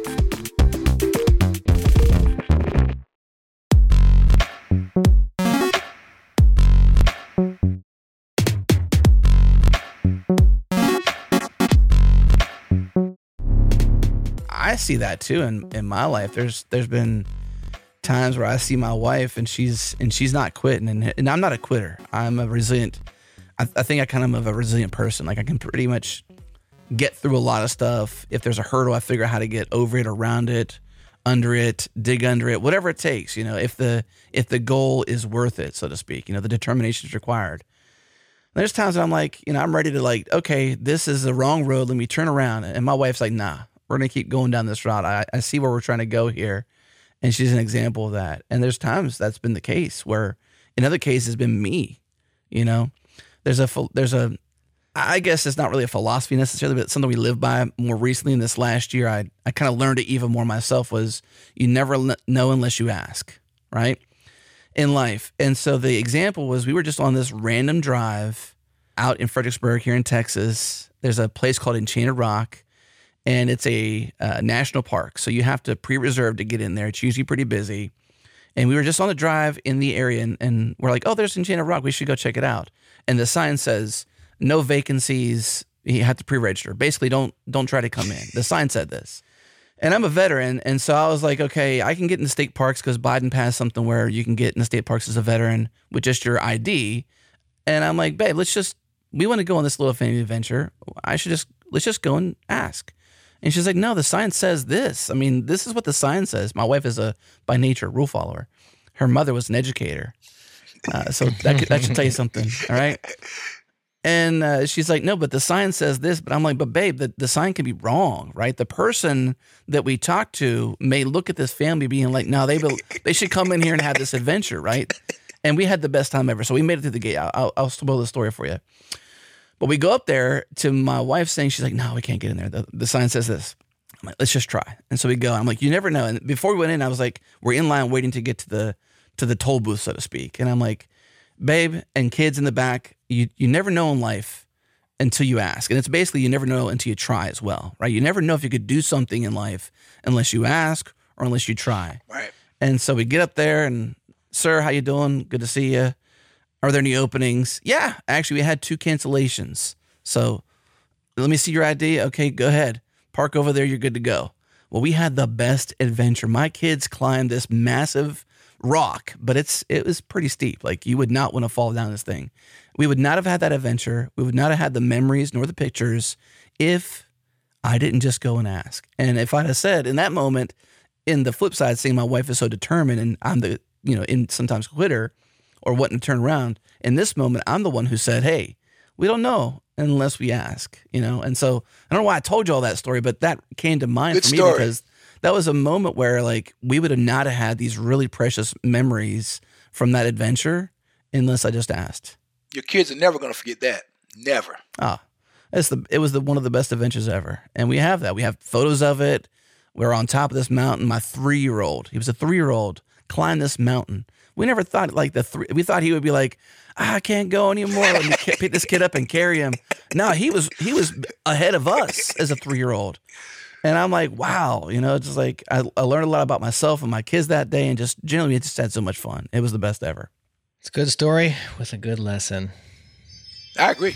Speaker 2: I see that too in, in my life. There's there's been times where I see my wife and she's and she's not quitting, and, and I'm not a quitter. I'm a resilient. I, I think I kind of am a resilient person. Like I can pretty much get through a lot of stuff. If there's a hurdle, I figure out how to get over it, around it, under it, dig under it, whatever it takes. You know, if the if the goal is worth it, so to speak. You know, the determination is required. And there's times that I'm like, you know, I'm ready to like, okay, this is the wrong road. Let me turn around. And my wife's like, nah. We're going to keep going down this route. I, I see where we're trying to go here. And she's an example of that. And there's times that's been the case where in other cases it's been me, you know, there's a, there's a, I guess it's not really a philosophy necessarily, but something we live by more recently in this last year. I, I kind of learned it even more myself was you never know unless you ask, right? In life. And so the example was we were just on this random drive out in Fredericksburg here in Texas. There's a place called Enchanted Rock. And it's a uh, national park, so you have to pre-reserve to get in there. It's usually pretty busy. And we were just on the drive in the area, and, and we're like, oh, there's Enchanted Rock. We should go check it out. And the sign says, no vacancies. You have to pre-register. Basically, don't don't try to come in. The sign said this. And I'm a veteran, and so I was like, okay, I can get into state parks because Biden passed something where you can get in the state parks as a veteran with just your I D. And I'm like, babe, let's just, we want to go on this little family adventure. I should just, let's just go and ask. And she's like, no, the sign says this. I mean, this is what the sign says. My wife is a, by nature, rule follower. Her mother was an educator. Uh, so that, could, that should tell you something, all right? And uh, she's like, no, but the sign says this. But I'm like, but babe, the, the sign can be wrong, right? The person that we talk to may look at this family being like, no, they they should come in here and have this adventure, right? And we had the best time ever. So we made it through the gate. I'll, I'll spoil the story for you. But we go up there to my wife saying, she's like, no, we can't get in there. The, the sign says this. I'm like, let's just try. And so we go. I'm like, you never know. And before we went in, I was like, we're in line waiting to get to the to the toll booth, so to speak. And I'm like, babe, and kids in the back, you you never know in life until you ask. And it's basically you never know until you try as well, right? You never know if you could do something in life unless you ask or unless you try.
Speaker 4: Right.
Speaker 2: And so we get up there and, sir, how you doing? Good to see you. Are there any openings? Yeah, actually, we had two cancellations. So let me see your I D. Okay, go ahead. Park over there. You're good to go. Well, we had the best adventure. My kids climbed this massive rock, but it's it was pretty steep. Like you would not want to fall down this thing. We would not have had that adventure. We would not have had the memories nor the pictures if I didn't just go and ask. And if I'd have said in that moment, in the flip side, seeing my wife is so determined and I'm the, you know, in sometimes quitter, or wouldn't turn around. In this moment, I'm the one who said, hey, we don't know unless we ask, you know? And so I don't know why I told you all that story, but that came to mind
Speaker 4: Good
Speaker 2: for me
Speaker 4: story.
Speaker 2: because that was a moment where like we would have not have had these really precious memories from that adventure unless I just asked.
Speaker 4: Your kids are never going to forget that. Never.
Speaker 2: Ah, it's the it was the one of the best adventures ever, and we have that. We have photos of it. We're on top of this mountain. My three-year-old, he was a three-year-old, climbed this mountain. We never thought like the three. We thought he would be like, ah, I can't go anymore. Let me pick this kid up and carry him. No, he was he was ahead of us as a three-year-old, and I'm like, wow, you know, it's just like I, I learned a lot about myself and my kids that day, and just generally, we just had so much fun. It was the best ever.
Speaker 1: It's a good story with a good lesson.
Speaker 4: I agree.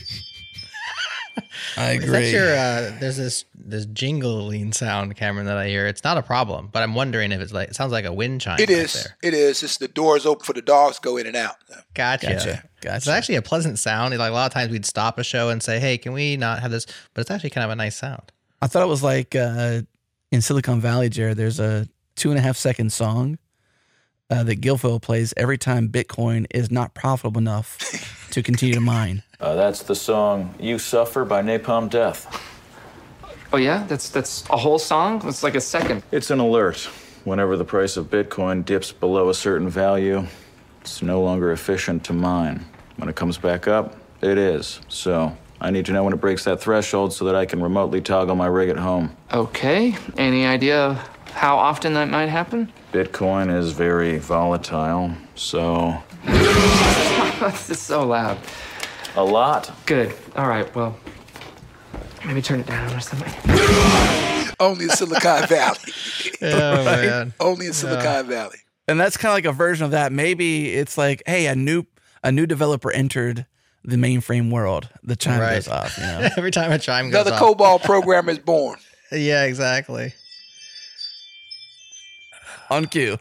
Speaker 2: I
Speaker 1: Is that your, uh, there's this this jingling sound, Cameron, that I hear. It's not a problem, but I'm wondering if it's like, it sounds like a wind chime.
Speaker 4: It
Speaker 1: right
Speaker 4: is.
Speaker 1: there.
Speaker 4: It is. It's the doors open for the dogs to go in and out.
Speaker 1: Gotcha.
Speaker 2: Gotcha. Gotcha.
Speaker 1: It's actually a pleasant sound. Like a lot of times we'd stop a show and say, hey, can we not have this? But it's actually kind of a nice sound.
Speaker 2: I thought it was like uh, in Silicon Valley, Jared, there's a two and a half second song uh, that Guilfoyle plays every time Bitcoin is not profitable enough to continue to mine.
Speaker 9: Uh, that's the song You Suffer by Napalm Death.
Speaker 10: Oh yeah? That's that's a whole song? It's like a second.
Speaker 9: It's an alert. Whenever the price of Bitcoin dips below a certain value, it's no longer efficient to mine. When it comes back up, it is. So I need to know when it breaks that threshold so that I can remotely toggle my rig at home.
Speaker 10: Okay. Any idea how often that might happen?
Speaker 9: Bitcoin is very volatile, so...
Speaker 10: This is so loud.
Speaker 9: A lot.
Speaker 10: Good. All right, well, maybe turn it down or something.
Speaker 4: Only in Silicon Valley.
Speaker 1: Oh, man.
Speaker 4: Only in Silicon
Speaker 1: Yeah.
Speaker 4: Valley.
Speaker 2: And that's kind of like a version of that. Maybe it's like, hey, a new a new developer entered the mainframe world. The chime
Speaker 1: Right.
Speaker 2: goes off. You know?
Speaker 1: Every time a chime goes
Speaker 4: Another
Speaker 1: off.
Speaker 4: COBOL programmer is born.
Speaker 1: Yeah, exactly.
Speaker 2: On cue.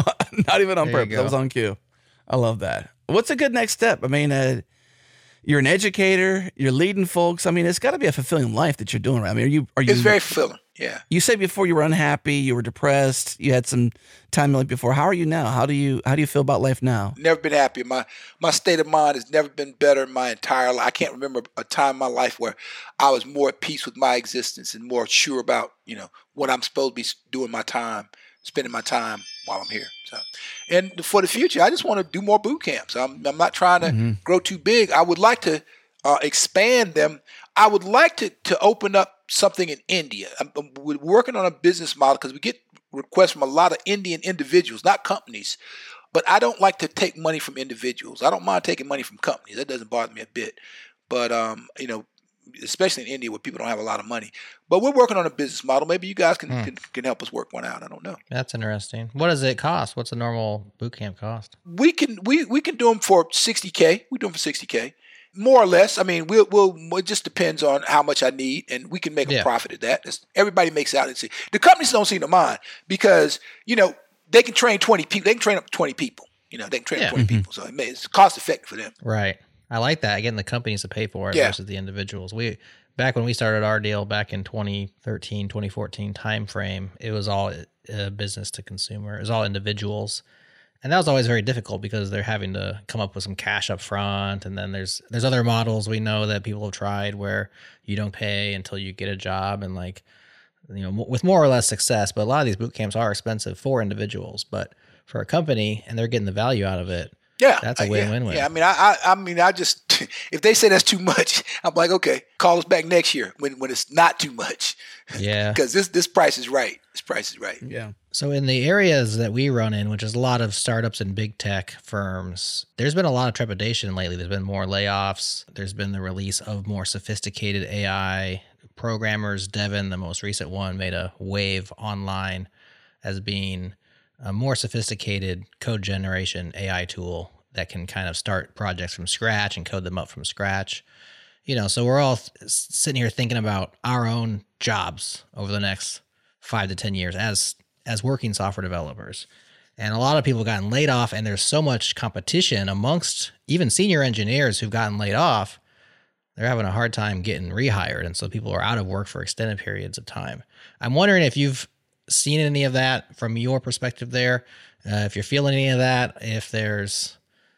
Speaker 2: Not even on
Speaker 1: There you
Speaker 2: purpose. That
Speaker 1: go.
Speaker 2: was on cue. I love that. What's a good next step? I mean, uh, you're an educator. You're leading folks. I mean, it's got to be a fulfilling life that you're doing. Right? I mean, are you? Are you?
Speaker 4: It's very fulfilling. Yeah.
Speaker 2: You said before you were unhappy. You were depressed. You had some time like before. How are you now? How do you? How do you feel about life now?
Speaker 4: Never been happier. My my state of mind has never been better in my entire life. I can't remember a time in my life where I was more at peace with my existence and more sure about, you know, what I'm supposed to be doing my time, spending my time while I'm here. So, and for the future, I just want to do more boot camps. I'm I'm not trying to
Speaker 2: Mm-hmm.
Speaker 4: grow too big. I would like to uh, expand them. I would like to to open up something in India. I'm, I'm we're working on a business model because we get requests from a lot of Indian individuals, not companies. But I don't like to take money from individuals. I don't mind taking money from companies. That doesn't bother me a bit. But um, you know, especially in India where people don't have a lot of money. But we're working on a business model. Maybe you guys can
Speaker 1: Hmm.
Speaker 4: can, can help us work one out. I don't know.
Speaker 1: That's interesting. What does it cost? What's a normal boot camp cost?
Speaker 4: We can we we can do them for sixty K. We do them for sixty K. More or less. I mean, we'll, we'll, it just depends on how much I need, and we can make
Speaker 1: Yeah.
Speaker 4: a profit at that. It's, everybody makes out. And see, the companies don't seem to mind because, you know, they can train twenty people. They can train up twenty people. You know, they can train
Speaker 1: Yeah.
Speaker 4: up twenty people. So it may, it's cost effective for them.
Speaker 1: Right. I like that. Getting the companies to pay for it
Speaker 4: Yeah.
Speaker 1: versus the individuals. We back when we started our deal back in twenty thirteen, twenty fourteen timeframe, it was all uh, business to consumer. It was all individuals. And that was always very difficult because they're having to come up with some cash up front. And then there's there's other models we know that people have tried where you don't pay until you get a job and like, you know, with more or less success. But a lot of these boot camps are expensive for individuals. But for a company and they're getting the value out of it,
Speaker 4: Yeah,
Speaker 1: that's a
Speaker 4: uh,
Speaker 1: win-win-win.
Speaker 4: Yeah, yeah, I mean, I, I, I mean, I just if they say that's too much, I'm like, okay, call us back next year when, when it's not too much.
Speaker 1: Yeah.
Speaker 4: Because this this price is right. This price is right.
Speaker 2: Yeah.
Speaker 1: So in the areas that we run in, which is a lot of startups and big tech firms, there's been a lot of trepidation lately. There's been more layoffs. There's been the release of more sophisticated A I programmers. Devin, the most recent one, made a wave online as being a more sophisticated code generation A I tool that can kind of start projects from scratch and code them up from scratch. You know, so we're all s- sitting here thinking about our own jobs over the next five to ten years as as working software developers. And a lot of people have gotten laid off, and there's so much competition amongst even senior engineers who've gotten laid off. They're having a hard time getting rehired, and so people are out of work for extended periods of time. I'm wondering if you've seen any of that from your perspective there, uh, if you're feeling any of that, if there's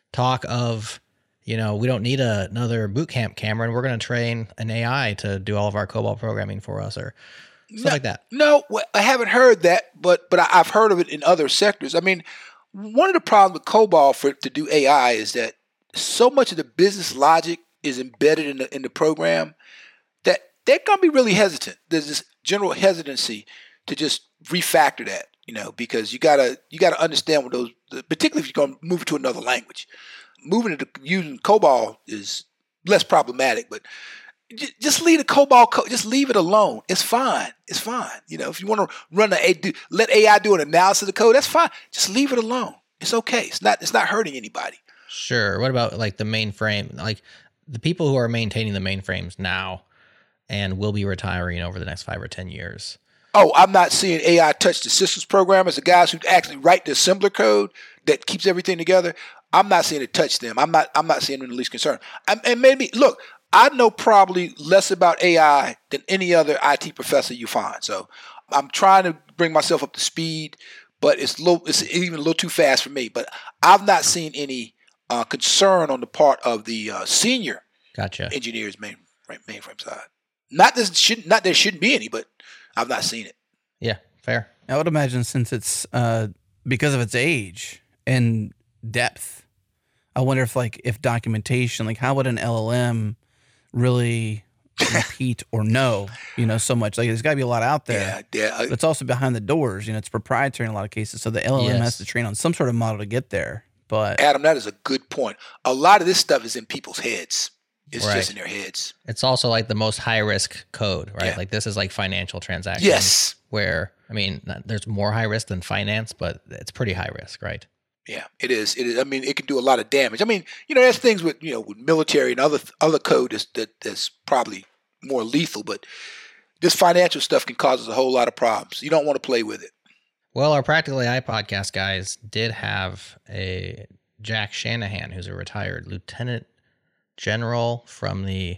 Speaker 1: talk of, you know, we don't need a, another boot camp, Cameron. We're going to train an A I to do all of our COBOL programming for us, or stuff
Speaker 4: no,
Speaker 1: like that.
Speaker 4: No, I haven't heard that, but but I've heard of it in other sectors. I mean, one of the problems with COBOL for to do A I is that so much of the business logic is embedded in the in the program that they're going to be really hesitant. There's this general hesitancy to just refactor that, you know, because you gotta you gotta understand what those, particularly if you're going to move it to another language. Moving it to using COBOL is less problematic, but just leave the COBOL code. Just leave it alone. It's fine. It's fine. You know, if you want to run the do, let A I do an analysis of the code, that's fine. Just leave it alone. It's okay. It's not. It's not hurting anybody.
Speaker 1: Sure. What about like the mainframe? Like the people who are maintaining the mainframes now and will be retiring over the next five or ten years.
Speaker 4: Oh, I'm not seeing A I touch the systems programmers, the guys who actually write the assembler code that keeps everything together. I'm not seeing it touch them. I'm not. I'm not seeing them in the least concern. I'm, and maybe look, I know probably less about A I than any other I T professor you find. So I'm trying to bring myself up to speed, but it's low. It's even a little too fast for me. But I've not seen any uh, concern on the part of the uh, senior
Speaker 1: gotcha.
Speaker 4: engineers main mainframe side. Not this should not there shouldn't be any, but I've not seen it.
Speaker 1: Yeah, fair.
Speaker 2: I would imagine since it's uh, because of its age and depth, I wonder if like if documentation, like how would an L L M really repeat or know, you know, so much? Like there's got to be a lot out there.
Speaker 4: Yeah, yeah.
Speaker 2: But it's also behind the doors. You know, it's proprietary in a lot of cases. So the L L M
Speaker 1: Yes.
Speaker 2: has to train on some sort of model to get there. But
Speaker 4: Adam, that is a good point. A lot of this stuff is in people's heads. It's
Speaker 1: Right.
Speaker 4: just in their heads.
Speaker 1: It's also like the most high risk code, right?
Speaker 4: Yeah.
Speaker 1: Like this is like financial transactions.
Speaker 4: Yes.
Speaker 1: Where, I mean, not- there's more high risk than finance, but it's pretty high risk, right?
Speaker 4: Yeah, it is. It is. I mean, it can do a lot of damage. I mean, you know, there's things with you know with military and other other code that's, that that's probably more lethal, but this financial stuff can cause us a whole lot of problems. You don't want to play with it.
Speaker 1: Well, our Practical A I podcast guys did have a Jack Shanahan, who's a retired lieutenant general from the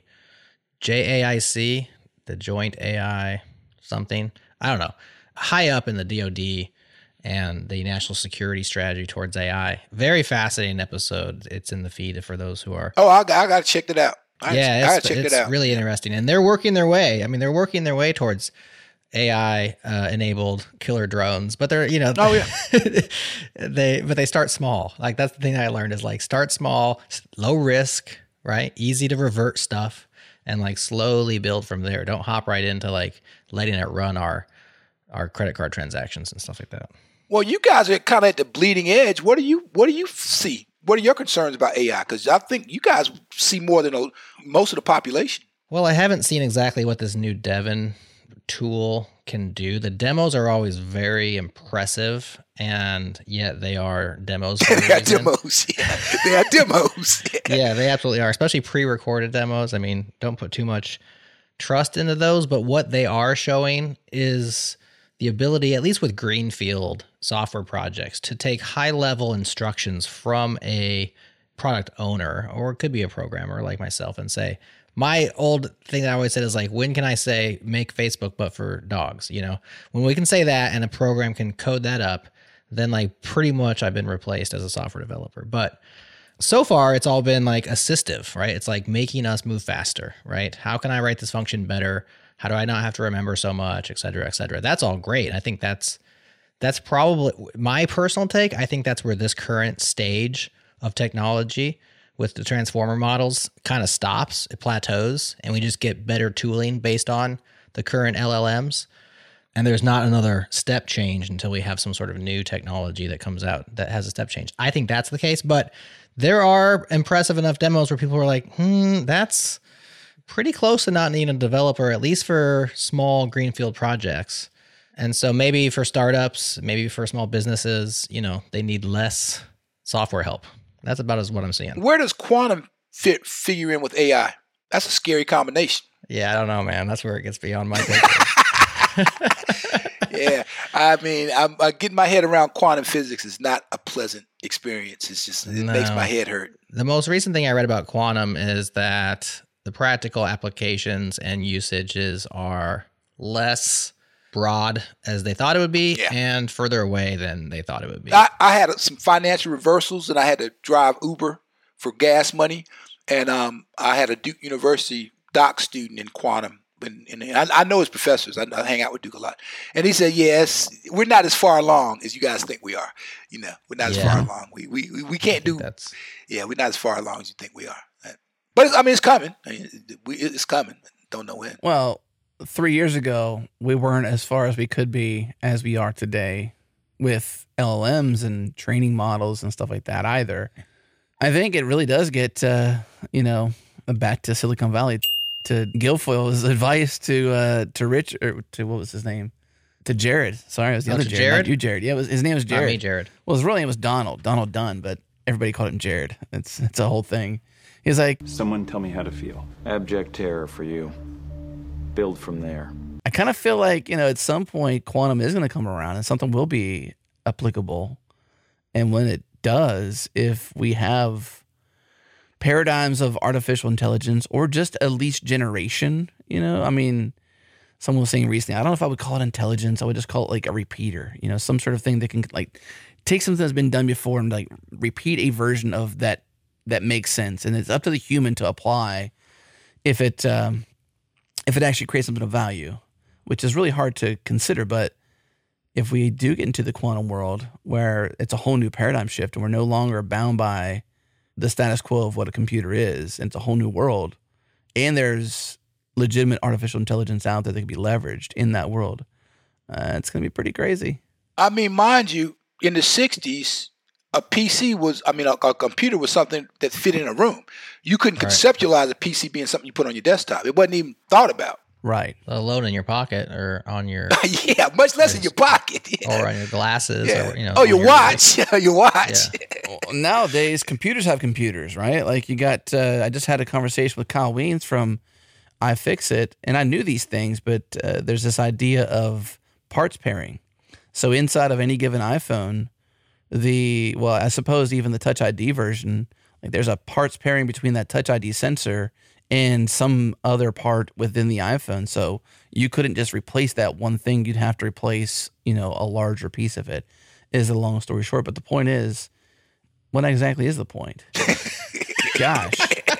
Speaker 1: J A I C, the Joint A I something. I don't know. High up in the D O D and the national security strategy towards A I. Very fascinating episode. It's in the feed for those who are.
Speaker 4: Oh, I, I got to check it out. I,
Speaker 1: yeah,
Speaker 4: I
Speaker 1: it's,
Speaker 4: check
Speaker 1: it's
Speaker 4: it out.
Speaker 1: really interesting. And they're working their way. I mean, they're working their way towards A I uh, enabled killer drones, but they're, you know,
Speaker 4: Oh, yeah.
Speaker 1: they, but they start small. Like that's the thing I learned is like start small, s- low risk, right? Easy to revert stuff and like slowly build from there. Don't hop right into like letting it run our, our credit card transactions and stuff like that.
Speaker 4: Well, you guys are kind of at the bleeding edge. What do you What do you see? What are your concerns about A I? Because I think you guys see more than a, most of the population.
Speaker 1: Well, I haven't seen exactly what this new Devin tool can do. The demos are always very impressive, and yet they are demos. For a
Speaker 4: They are
Speaker 1: reason.
Speaker 4: demos. Yeah, they are demos.
Speaker 1: Yeah, they absolutely are, especially pre-recorded demos. I mean, don't put too much trust into those, but what they are showing is the ability, at least with greenfield software projects, to take high-level instructions from a product owner, or it could be a programmer like myself, and say, my old thing that I always said is like, when can I say make Facebook but for dogs? You know, when we can say that and a program can code that up, then like pretty much I've been replaced as a software developer. But so far it's all been like assistive, right? It's like making us move faster, right? How can I write this function better? How do I not have to remember so much, et cetera, et cetera? That's all great. I think that's that's probably my personal take. I think that's where this current stage of technology with the transformer models kind of stops, it plateaus, and we just get better tooling based on the current L L Ms. And there's not another step change until we have some sort of new technology that comes out that has a step change. I think that's the case, but there are impressive enough demos where people are like, hmm, that's pretty close to not needing a developer, at least for small greenfield projects. And so maybe for startups, maybe for small businesses, you know, they need less software help. That's about as what I'm seeing.
Speaker 4: Where does quantum fit figure in with A I? That's a scary combination.
Speaker 1: Yeah, I don't know, man. That's where it gets beyond my thinking.
Speaker 4: Yeah, I mean, I'm, I getting my head around quantum physics is not a pleasant experience. It's just it
Speaker 1: No.
Speaker 4: makes my head hurt.
Speaker 1: The most recent thing I read about quantum is that the practical applications and usages are less broad as they thought it would be
Speaker 4: Yeah.
Speaker 1: and further away than they thought it would be.
Speaker 4: I, I had some financial reversals, and I had to drive Uber for gas money. And um, I had a Duke University doc student in quantum. And, and I, I know his professors. I, I hang out with Duke a lot. And he said, yes, we're not as far along as you guys think we are. You know, we're not as
Speaker 1: Yeah.
Speaker 4: far along. We, we, we, we can't do,
Speaker 1: That's
Speaker 4: yeah, we're not as far along as you think we are. But, it's, I mean, it's coming. I mean, we, it's coming. Don't know when.
Speaker 2: Well, three years ago, we weren't as far as we could be as we are today with L L Ms and training models and stuff like that either. I think it really does get, uh, you know, back to Silicon Valley, to Guilfoyle's advice to uh, to Rich, or to what was his name? To Jared. Sorry, it was the
Speaker 1: Oh,
Speaker 2: other
Speaker 1: to
Speaker 2: Jared.
Speaker 1: Jared?
Speaker 2: Not you, Jared. Yeah, it was, his name was
Speaker 1: not
Speaker 2: Jared.
Speaker 1: me, Jared.
Speaker 2: Well, his real name was Donald, Donald Dunn, but everybody called him Jared. It's it's a whole thing. He's like,
Speaker 9: Someone tell me how to feel. Abject terror for you. Build from there.
Speaker 2: I kind of feel like, you know, at some point quantum is going to come around and something will be applicable. And when it does, if we have paradigms of artificial intelligence or just at least generation, you know, I mean, someone was saying recently, I don't know if I would call it intelligence. I would just call it like a repeater, you know, some sort of thing that can like take something that's been done before and like repeat a version of that that makes sense. And it's up to the human to apply if it, um, if it actually creates something of value, which is really hard to consider. But if we do get into the quantum world where it's a whole new paradigm shift and we're no longer bound by the status quo of what a computer is, and it's a whole new world, and there's legitimate artificial intelligence out there that can be leveraged in that world, uh, it's going to be pretty crazy.
Speaker 4: I mean, mind you, in the sixties, a P C was, I mean, a, a computer was something that fit in a room. You couldn't
Speaker 1: Right.
Speaker 4: conceptualize a P C being something you put on your desktop. It wasn't even thought about.
Speaker 2: Right.
Speaker 1: Let alone in your pocket or on your
Speaker 4: Yeah, much less in your pocket. Yeah.
Speaker 1: or on your glasses
Speaker 4: Yeah.
Speaker 1: or you know.
Speaker 4: oh,
Speaker 1: on
Speaker 4: your watch. your watch.
Speaker 1: Yeah.
Speaker 2: Well, nowadays, computers have computers, right? Like you got, uh, I just had a conversation with Kyle Weens from iFixit, and I knew these things, but uh, there's this idea of parts pairing. So inside of any given iPhone, the, well, I suppose even the Touch I D version, like there's a parts pairing between that Touch I D sensor and some other part within the iPhone. So you couldn't just replace that one thing. You'd have to replace, you know, a larger piece of it, is a long story short. But the point is, what exactly is the point? Gosh.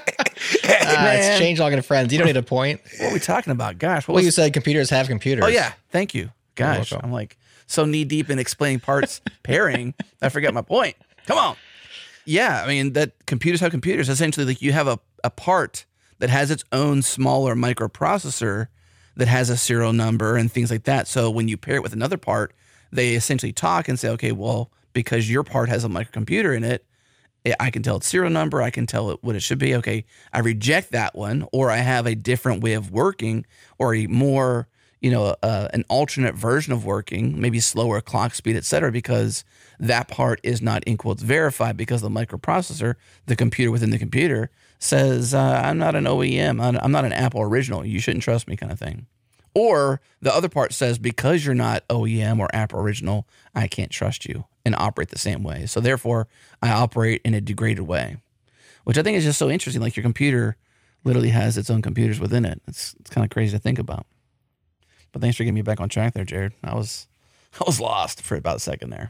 Speaker 1: Uh, it's changelog and friends. You don't need a point.
Speaker 2: What are we talking about? Gosh. What
Speaker 1: Well,
Speaker 2: was,
Speaker 1: you said computers have computers.
Speaker 2: oh, yeah. Thank you. Gosh.
Speaker 1: welcome.
Speaker 2: I'm like so knee deep in explaining parts pairing, I forgot my point. Come on. Yeah. I mean, that computers have computers. Essentially, like you have a, a part that has its own smaller microprocessor that has a serial number and things like that. So when you pair it with another part, they essentially talk and say, okay, well, because your part has a microcomputer in it, I can tell its serial number. I can tell it what it should be. Okay, I reject that one, or I have a different way of working, or a more, you know, uh, an alternate version of working, maybe slower clock speed, et cetera, because that part is not in quotes verified because the microprocessor, the computer within the computer, says, uh, I'm not an O E M. I'm I'm not an Apple original. You shouldn't trust me, kind of thing. Or the other part says, because you're not O E M or Apple original, I can't trust you and operate the same way. So therefore, I operate in a degraded way, which I think is just so interesting. Like your computer literally has its own computers within it. It's it's kind of crazy to think about. But thanks for getting me back on track there, Jared. I was I was lost for about a second there.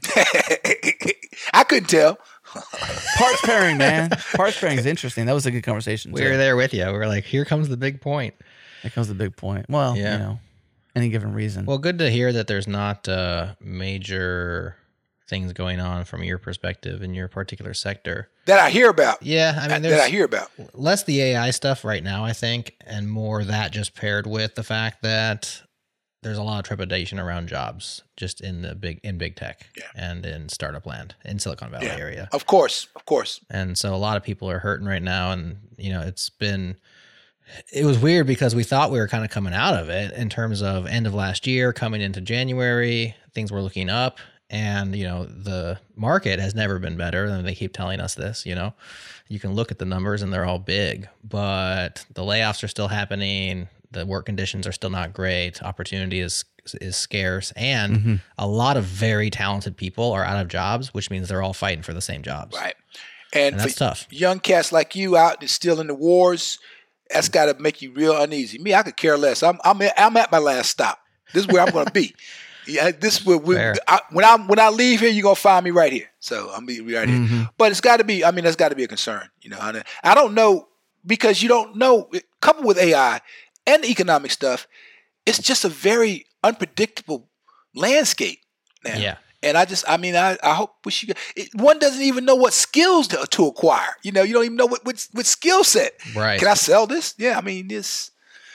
Speaker 4: I couldn't tell.
Speaker 2: Parts pairing, man. Parts pairing is interesting. That was a good conversation.
Speaker 1: We were there with you. We were like, here comes the big point.
Speaker 2: There comes the big point. Well,
Speaker 1: Yeah.
Speaker 2: you know, any given reason.
Speaker 1: Well, good to hear that there's not uh, major things going on from your perspective in your particular sector.
Speaker 4: That I hear about.
Speaker 1: Yeah, I mean,
Speaker 4: that
Speaker 1: there's
Speaker 4: I hear about.
Speaker 1: less the A I stuff right now, I think, and more that just paired with the fact that there's a lot of trepidation around jobs just in the big in big tech
Speaker 4: Yeah.
Speaker 1: and in startup land in Silicon Valley
Speaker 4: Yeah.
Speaker 1: area.
Speaker 4: Of course, of course.
Speaker 1: And so a lot of people are hurting right now. And, you know, it's been, it was weird because we thought we were kind of coming out of it in terms of end of last year, coming into January, things were looking up. And, you know, the market has never been better. And they keep telling us this, you know, you can look at the numbers and they're all big, but the layoffs are still happening. The work conditions are still not great. Opportunity is is scarce. And
Speaker 2: Mm-hmm.
Speaker 1: a lot of very talented people are out of jobs, which means they're all fighting for the same jobs.
Speaker 4: Right. And,
Speaker 1: And that's
Speaker 4: for
Speaker 1: tough.
Speaker 4: young cats like you out that's still in the wars, that's got to make you real uneasy. Me, I could care less. I'm I'm at, I'm at my last stop. This is where I'm going to be. Yeah, this is where we, I, when I when I leave here, you're gonna find me right here. So I'm be right here.
Speaker 2: Mm-hmm.
Speaker 4: But it's got to be. I mean, that's got to be a concern. You know, I, I don't know because you don't know. Coupled with A I and the economic stuff, it's just a very unpredictable landscape now.
Speaker 1: Yeah.
Speaker 4: And I just, I mean, I, I hope we should. It, one doesn't even know what skills to, to acquire. You know, you don't even know what what, what skill set.
Speaker 1: Right.
Speaker 4: Can I sell this? Yeah. I mean, this.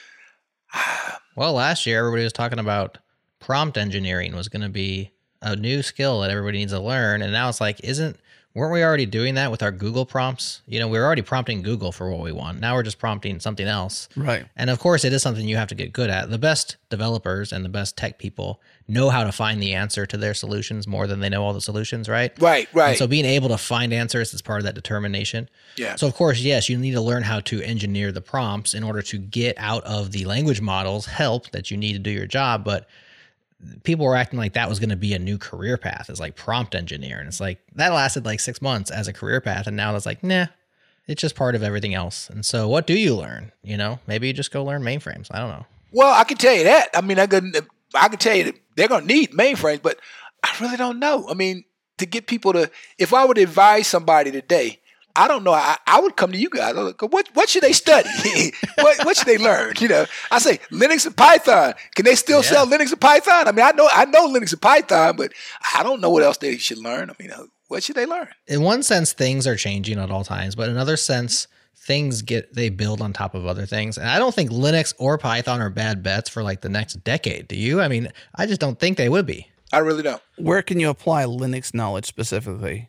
Speaker 1: Well, last year everybody was talking about prompt engineering was going to be a new skill that everybody needs to learn, and now it's like, isn't weren't we already doing that with our Google prompts? You know, we were already prompting Google for what we want. Now we're just prompting something else.
Speaker 2: Right.
Speaker 1: And of course, it is something you have to get good at. The best developers and the best tech people know how to find the answer to their solutions more than they know all the solutions, right?
Speaker 4: Right, right.
Speaker 1: And so being able to find answers is part of that determination.
Speaker 4: Yeah.
Speaker 1: So of course, yes, you need to learn how to engineer the prompts in order to get out of the language models help that you need to do your job, but people were acting like that was going to be a new career path. It's like prompt engineer. And it's like that lasted like six months as a career path. And now that's like, nah, it's just part of everything else. And so what do you learn? You know, maybe you just go learn mainframes. I don't know.
Speaker 4: Well, I can tell you that. I mean, I can, I can tell you that they're going to need mainframes, but I really don't know. I mean, to get people to, if I would advise somebody today, I don't know. I, I would come to you guys. Like, what what should they study? what what should they learn? You know, I say Linux and Python. Can they still yeah. sell Linux and Python? I mean, I know I know Linux and Python, but I don't know what else they should learn. I mean, what should they learn?
Speaker 1: In one sense, things are changing at all times, but in another sense, things get they build on top of other things. And I don't think Linux or Python are bad bets for like the next decade. Do you? I mean, I just don't think they would be.
Speaker 4: I really don't.
Speaker 2: Where can you apply Linux knowledge specifically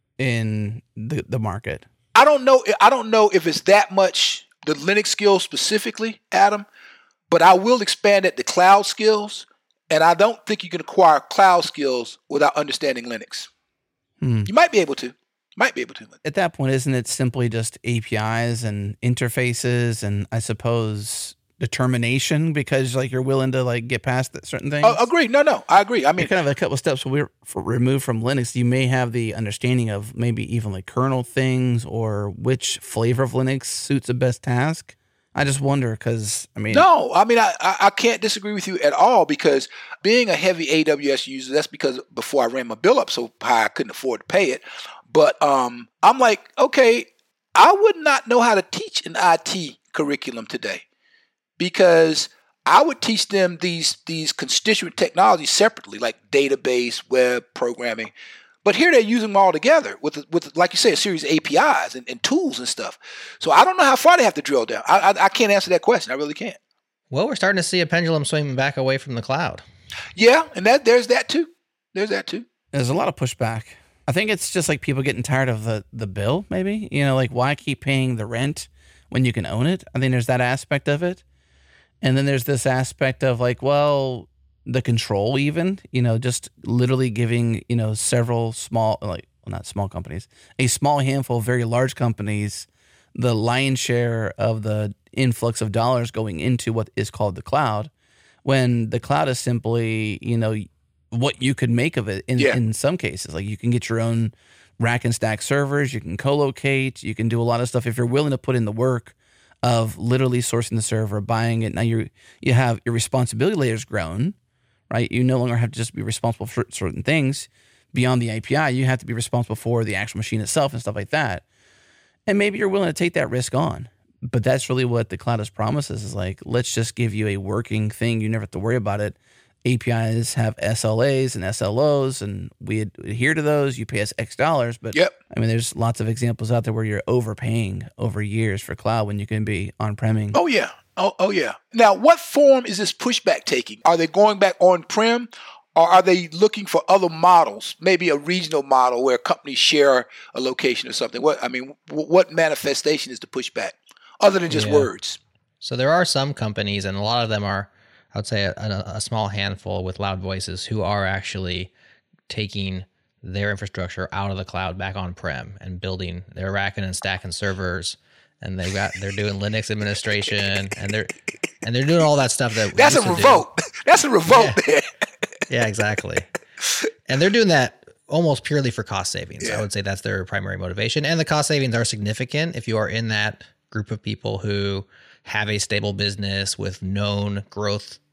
Speaker 2: in the, the market?
Speaker 4: I don't know. I don't know if it's that much the Linux skills specifically, Adam, but I will expand it to cloud skills. And I don't think you can acquire cloud skills without understanding Linux.
Speaker 2: Hmm.
Speaker 4: You might be able to. Might be able to.
Speaker 2: At that point, isn't it simply just A P Is and interfaces and I suppose determination because like you're willing to like get past that certain things?
Speaker 4: Uh, agree. No, no, I agree. I mean,
Speaker 2: you're kind of a couple of steps we're for removed from Linux. You may have the understanding of maybe even like kernel things or which flavor of Linux suits the best task. I just wonder because I mean,
Speaker 4: no, I mean, I, I I can't disagree with you at all because being a heavy A W S user, that's because before I ran my bill up so high, I couldn't afford to pay it. But um, I'm like, okay, I would not know how to teach an I T curriculum today. Because I would teach them these these constituent technologies separately, like database, web programming. But here they're using them all together with, with like you say, a series of A P Is and, and tools and stuff. So I don't know how far they have to drill down. I, I I can't answer that question. I really can't.
Speaker 1: Well, we're starting to see a pendulum swinging back away from the cloud.
Speaker 4: Yeah, and that there's that too. There's that too.
Speaker 2: There's a lot of pushback. I think it's just like people getting tired of the, the bill, maybe. You know, like why keep paying the rent when you can own it? I think there's that aspect of it. And then there's this aspect of like, well, the control even, you know, just literally giving, you know, several small, like, well, not small companies, a small handful of very large companies, the lion's share of the influx of dollars going into what is called the cloud, when the cloud is simply, you know, what you could make of it in,
Speaker 4: yeah.
Speaker 2: in some cases. Like you can get your own rack and stack servers, you can co-locate, you can do a lot of stuff if you're willing to put in the work of literally sourcing the server, buying it. Now you you have your responsibility layers grown, right? You no longer have to just be responsible for certain things beyond the A P I. You have to be responsible for the actual machine itself and stuff like that. And maybe you're willing to take that risk on. But that's really what the cloud has promises is like, let's just give you a working thing. You never have to worry about it. A P Is have S L As and S L Os, and we adhere to those. You pay us X dollars, but
Speaker 4: yep.
Speaker 2: I mean, there's lots of examples out there where you're overpaying over years for cloud when you can be on-preming.
Speaker 4: Oh, yeah. Oh, oh, yeah. Now, what form is this pushback taking? Are they going back on-prem, or are they looking for other models, maybe a regional model where companies share a location or something? What I mean, what manifestation is the pushback, other than just
Speaker 1: yeah.
Speaker 4: words?
Speaker 1: So there are some companies, and a lot of them are, I would say a, a small handful with loud voices who are actually taking their infrastructure out of the cloud back on-prem and building their racking and stacking servers, and they got they're doing Linux administration, and they're and they're doing all that stuff that we
Speaker 4: that's a
Speaker 1: used to
Speaker 4: revolt.
Speaker 1: do.
Speaker 4: That's a revolt
Speaker 1: Yeah.
Speaker 4: there.
Speaker 1: Yeah, exactly. And they're doing that almost purely for cost savings.
Speaker 4: Yeah.
Speaker 1: I would say that's their primary motivation, and the cost savings are significant if you are in that group of people who have a stable business with known growth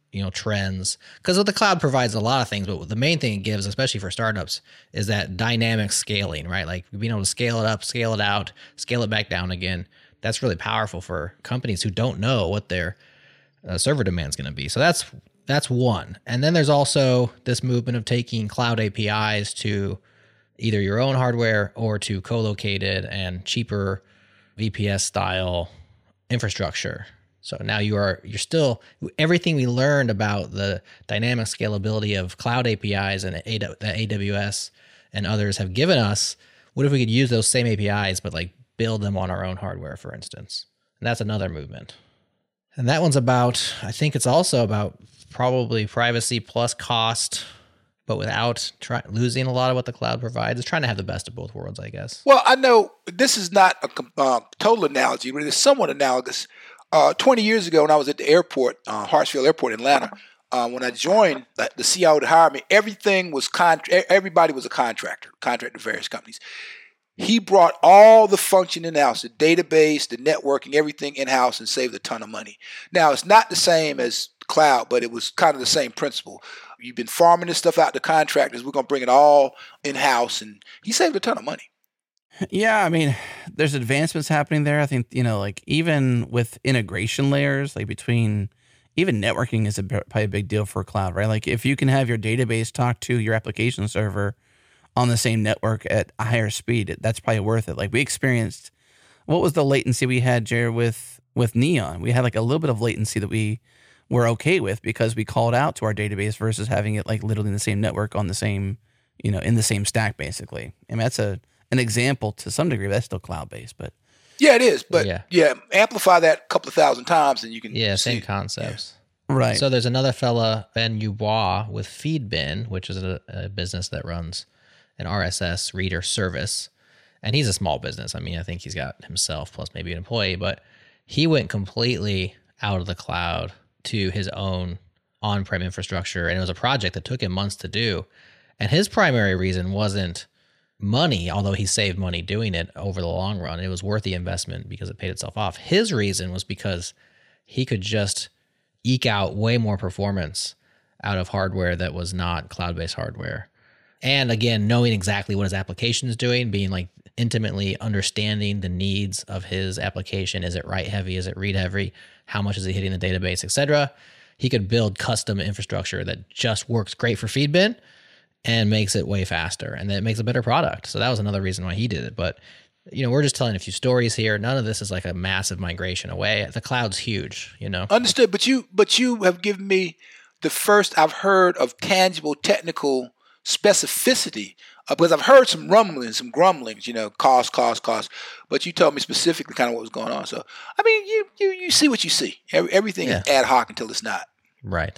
Speaker 1: you know, trends. Because what the cloud provides a lot of things, but the main thing it gives, especially for startups, is that dynamic scaling, right? Like being able to scale it up, scale it out, scale it back down again. That's really powerful for companies who don't know what their uh, server demand is going to be. So that's that's one. And then there's also this movement of taking cloud A P Is to either your own hardware or to co-located and cheaper V P S style infrastructure. So now you are, you're still, everything we learned about the dynamic scalability of cloud A P Is and that A W S and others have given us, what if we could use those same A P Is, but like build them on our own hardware, for instance? And that's another movement. And that one's about, I think it's also about probably privacy plus cost, but without try, losing a lot of what the cloud provides. It's trying to have the best of both worlds, I guess.
Speaker 4: Well, I know this is not a uh, total analogy, but it's somewhat analogous. Uh, twenty years ago, when I was at the airport, uh, Hartsfield Airport in Atlanta, uh, when I joined, the, the C I O that hired me, everything was con- everybody was a contractor, contractor to various companies. He brought all the function in-house, the database, the networking, everything in-house, and saved a ton of money. Now, it's not the same as cloud, but it was kind of the same principle. You've been farming this stuff out to contractors. We're going to bring it all in-house, and he saved a ton of money.
Speaker 2: Yeah, I mean, there's advancements happening there. I think, you know, like even with integration layers, like between, even networking is a, probably a big deal for cloud, right? Like if you can have your database talk to your application server on the same network at a higher speed, that's probably worth it. Like we experienced, what was the latency we had, Jared, with, with Neon? We had like a little bit of latency that we were okay with because we called out to our database versus having it like literally in the same network on the same, you know, in the same stack, basically. I mean, that's a, an example to some degree. That's still cloud-based, but
Speaker 4: yeah, it is. But
Speaker 1: yeah,
Speaker 4: yeah amplify that a couple of thousand times, and you can
Speaker 1: yeah,
Speaker 4: see
Speaker 1: same
Speaker 4: it.
Speaker 1: concepts,
Speaker 4: Yeah.
Speaker 2: Right.
Speaker 1: So there's another fella, Ben Dubois, with Feedbin, which is a, a business that runs an R S S reader service, and he's a small business. I mean, I think he's got himself plus maybe an employee, but he went completely out of the cloud to his own on-prem infrastructure, and it was a project that took him months to do. And his primary reason wasn't money, although he saved money doing it over the long run. It was worth the investment because it paid itself off. His reason was because he could just eke out way more performance out of hardware that was not cloud-based hardware. And again, knowing exactly what his application is doing, being like intimately understanding the needs of his application. Is it write heavy? Is it read heavy? How much is it hitting the database, et cetera? He could build custom infrastructure that just works great for Feedbin and makes it way faster, and that makes a better product. So that was another reason why he did it. But, you know, we're just telling a few stories here. None of this is like a massive migration away. The cloud's huge, you know.
Speaker 4: Understood, but you but you have given me the first I've heard of tangible technical specificity, uh, because I've heard some rumblings, some grumblings, you know, cost, cost, cost. But you told me specifically kind of what was going on. So, I mean, you you, you see what you see. Every, everything
Speaker 1: Yeah.
Speaker 4: is ad hoc until it's not.
Speaker 1: Right.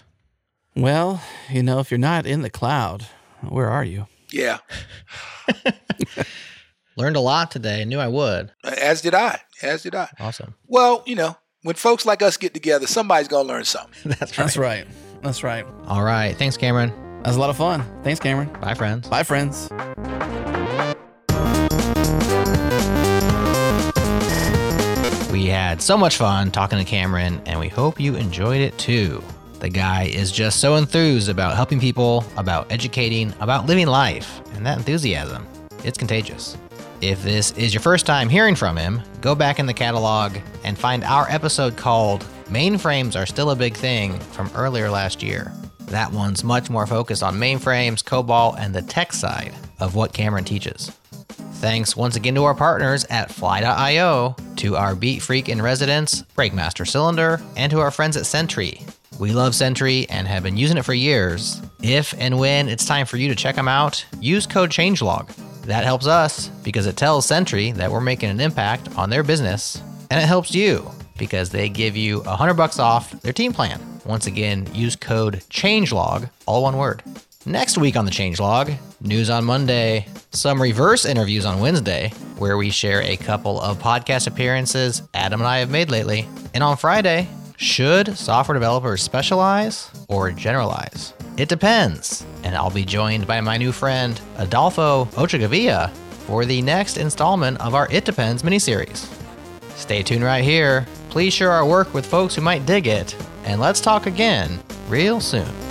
Speaker 2: Well, you know, if you're not in the cloud, where are you?
Speaker 4: Yeah.
Speaker 1: Learned a lot today. Knew I would.
Speaker 4: As did I. As did I.
Speaker 1: Awesome.
Speaker 4: Well, you know, when folks like us get together, somebody's going to learn something.
Speaker 1: That's right.
Speaker 2: That's right. That's right.
Speaker 1: All right. Thanks, Cameron.
Speaker 2: That was a lot of fun. Thanks, Cameron.
Speaker 1: Bye, friends.
Speaker 2: Bye, friends.
Speaker 1: We had so much fun talking to Cameron, and we hope you enjoyed it too. The guy is just so enthused about helping people, about educating, about living life, and that enthusiasm, it's contagious. If this is your first time hearing from him, go back in the catalog and find our episode called Mainframes Are Still a Big Thing from earlier last year. That one's much more focused on mainframes, COBOL, and the tech side of what Cameron teaches. Thanks once again to our partners at Fly dot io, to our beat freak in residence, Breakmaster Cylinder, and to our friends at Sentry. We love Sentry and have been using it for years. If and when it's time for you to check them out, use code changelog. That helps us because it tells Sentry that we're making an impact on their business, and it helps you because they give you one hundred bucks off their team plan. Once again, use code changelog, all one word. Next week on the Changelog, news on Monday, some reverse interviews on Wednesday, where we share a couple of podcast appearances Adam and I have made lately. And on Friday, should software developers specialize or generalize? It depends. And I'll be joined by my new friend, Adolfo Ochagavia, for the next installment of our It Depends miniseries. Stay tuned right here. Please share our work with folks who might dig it. And let's talk again real soon.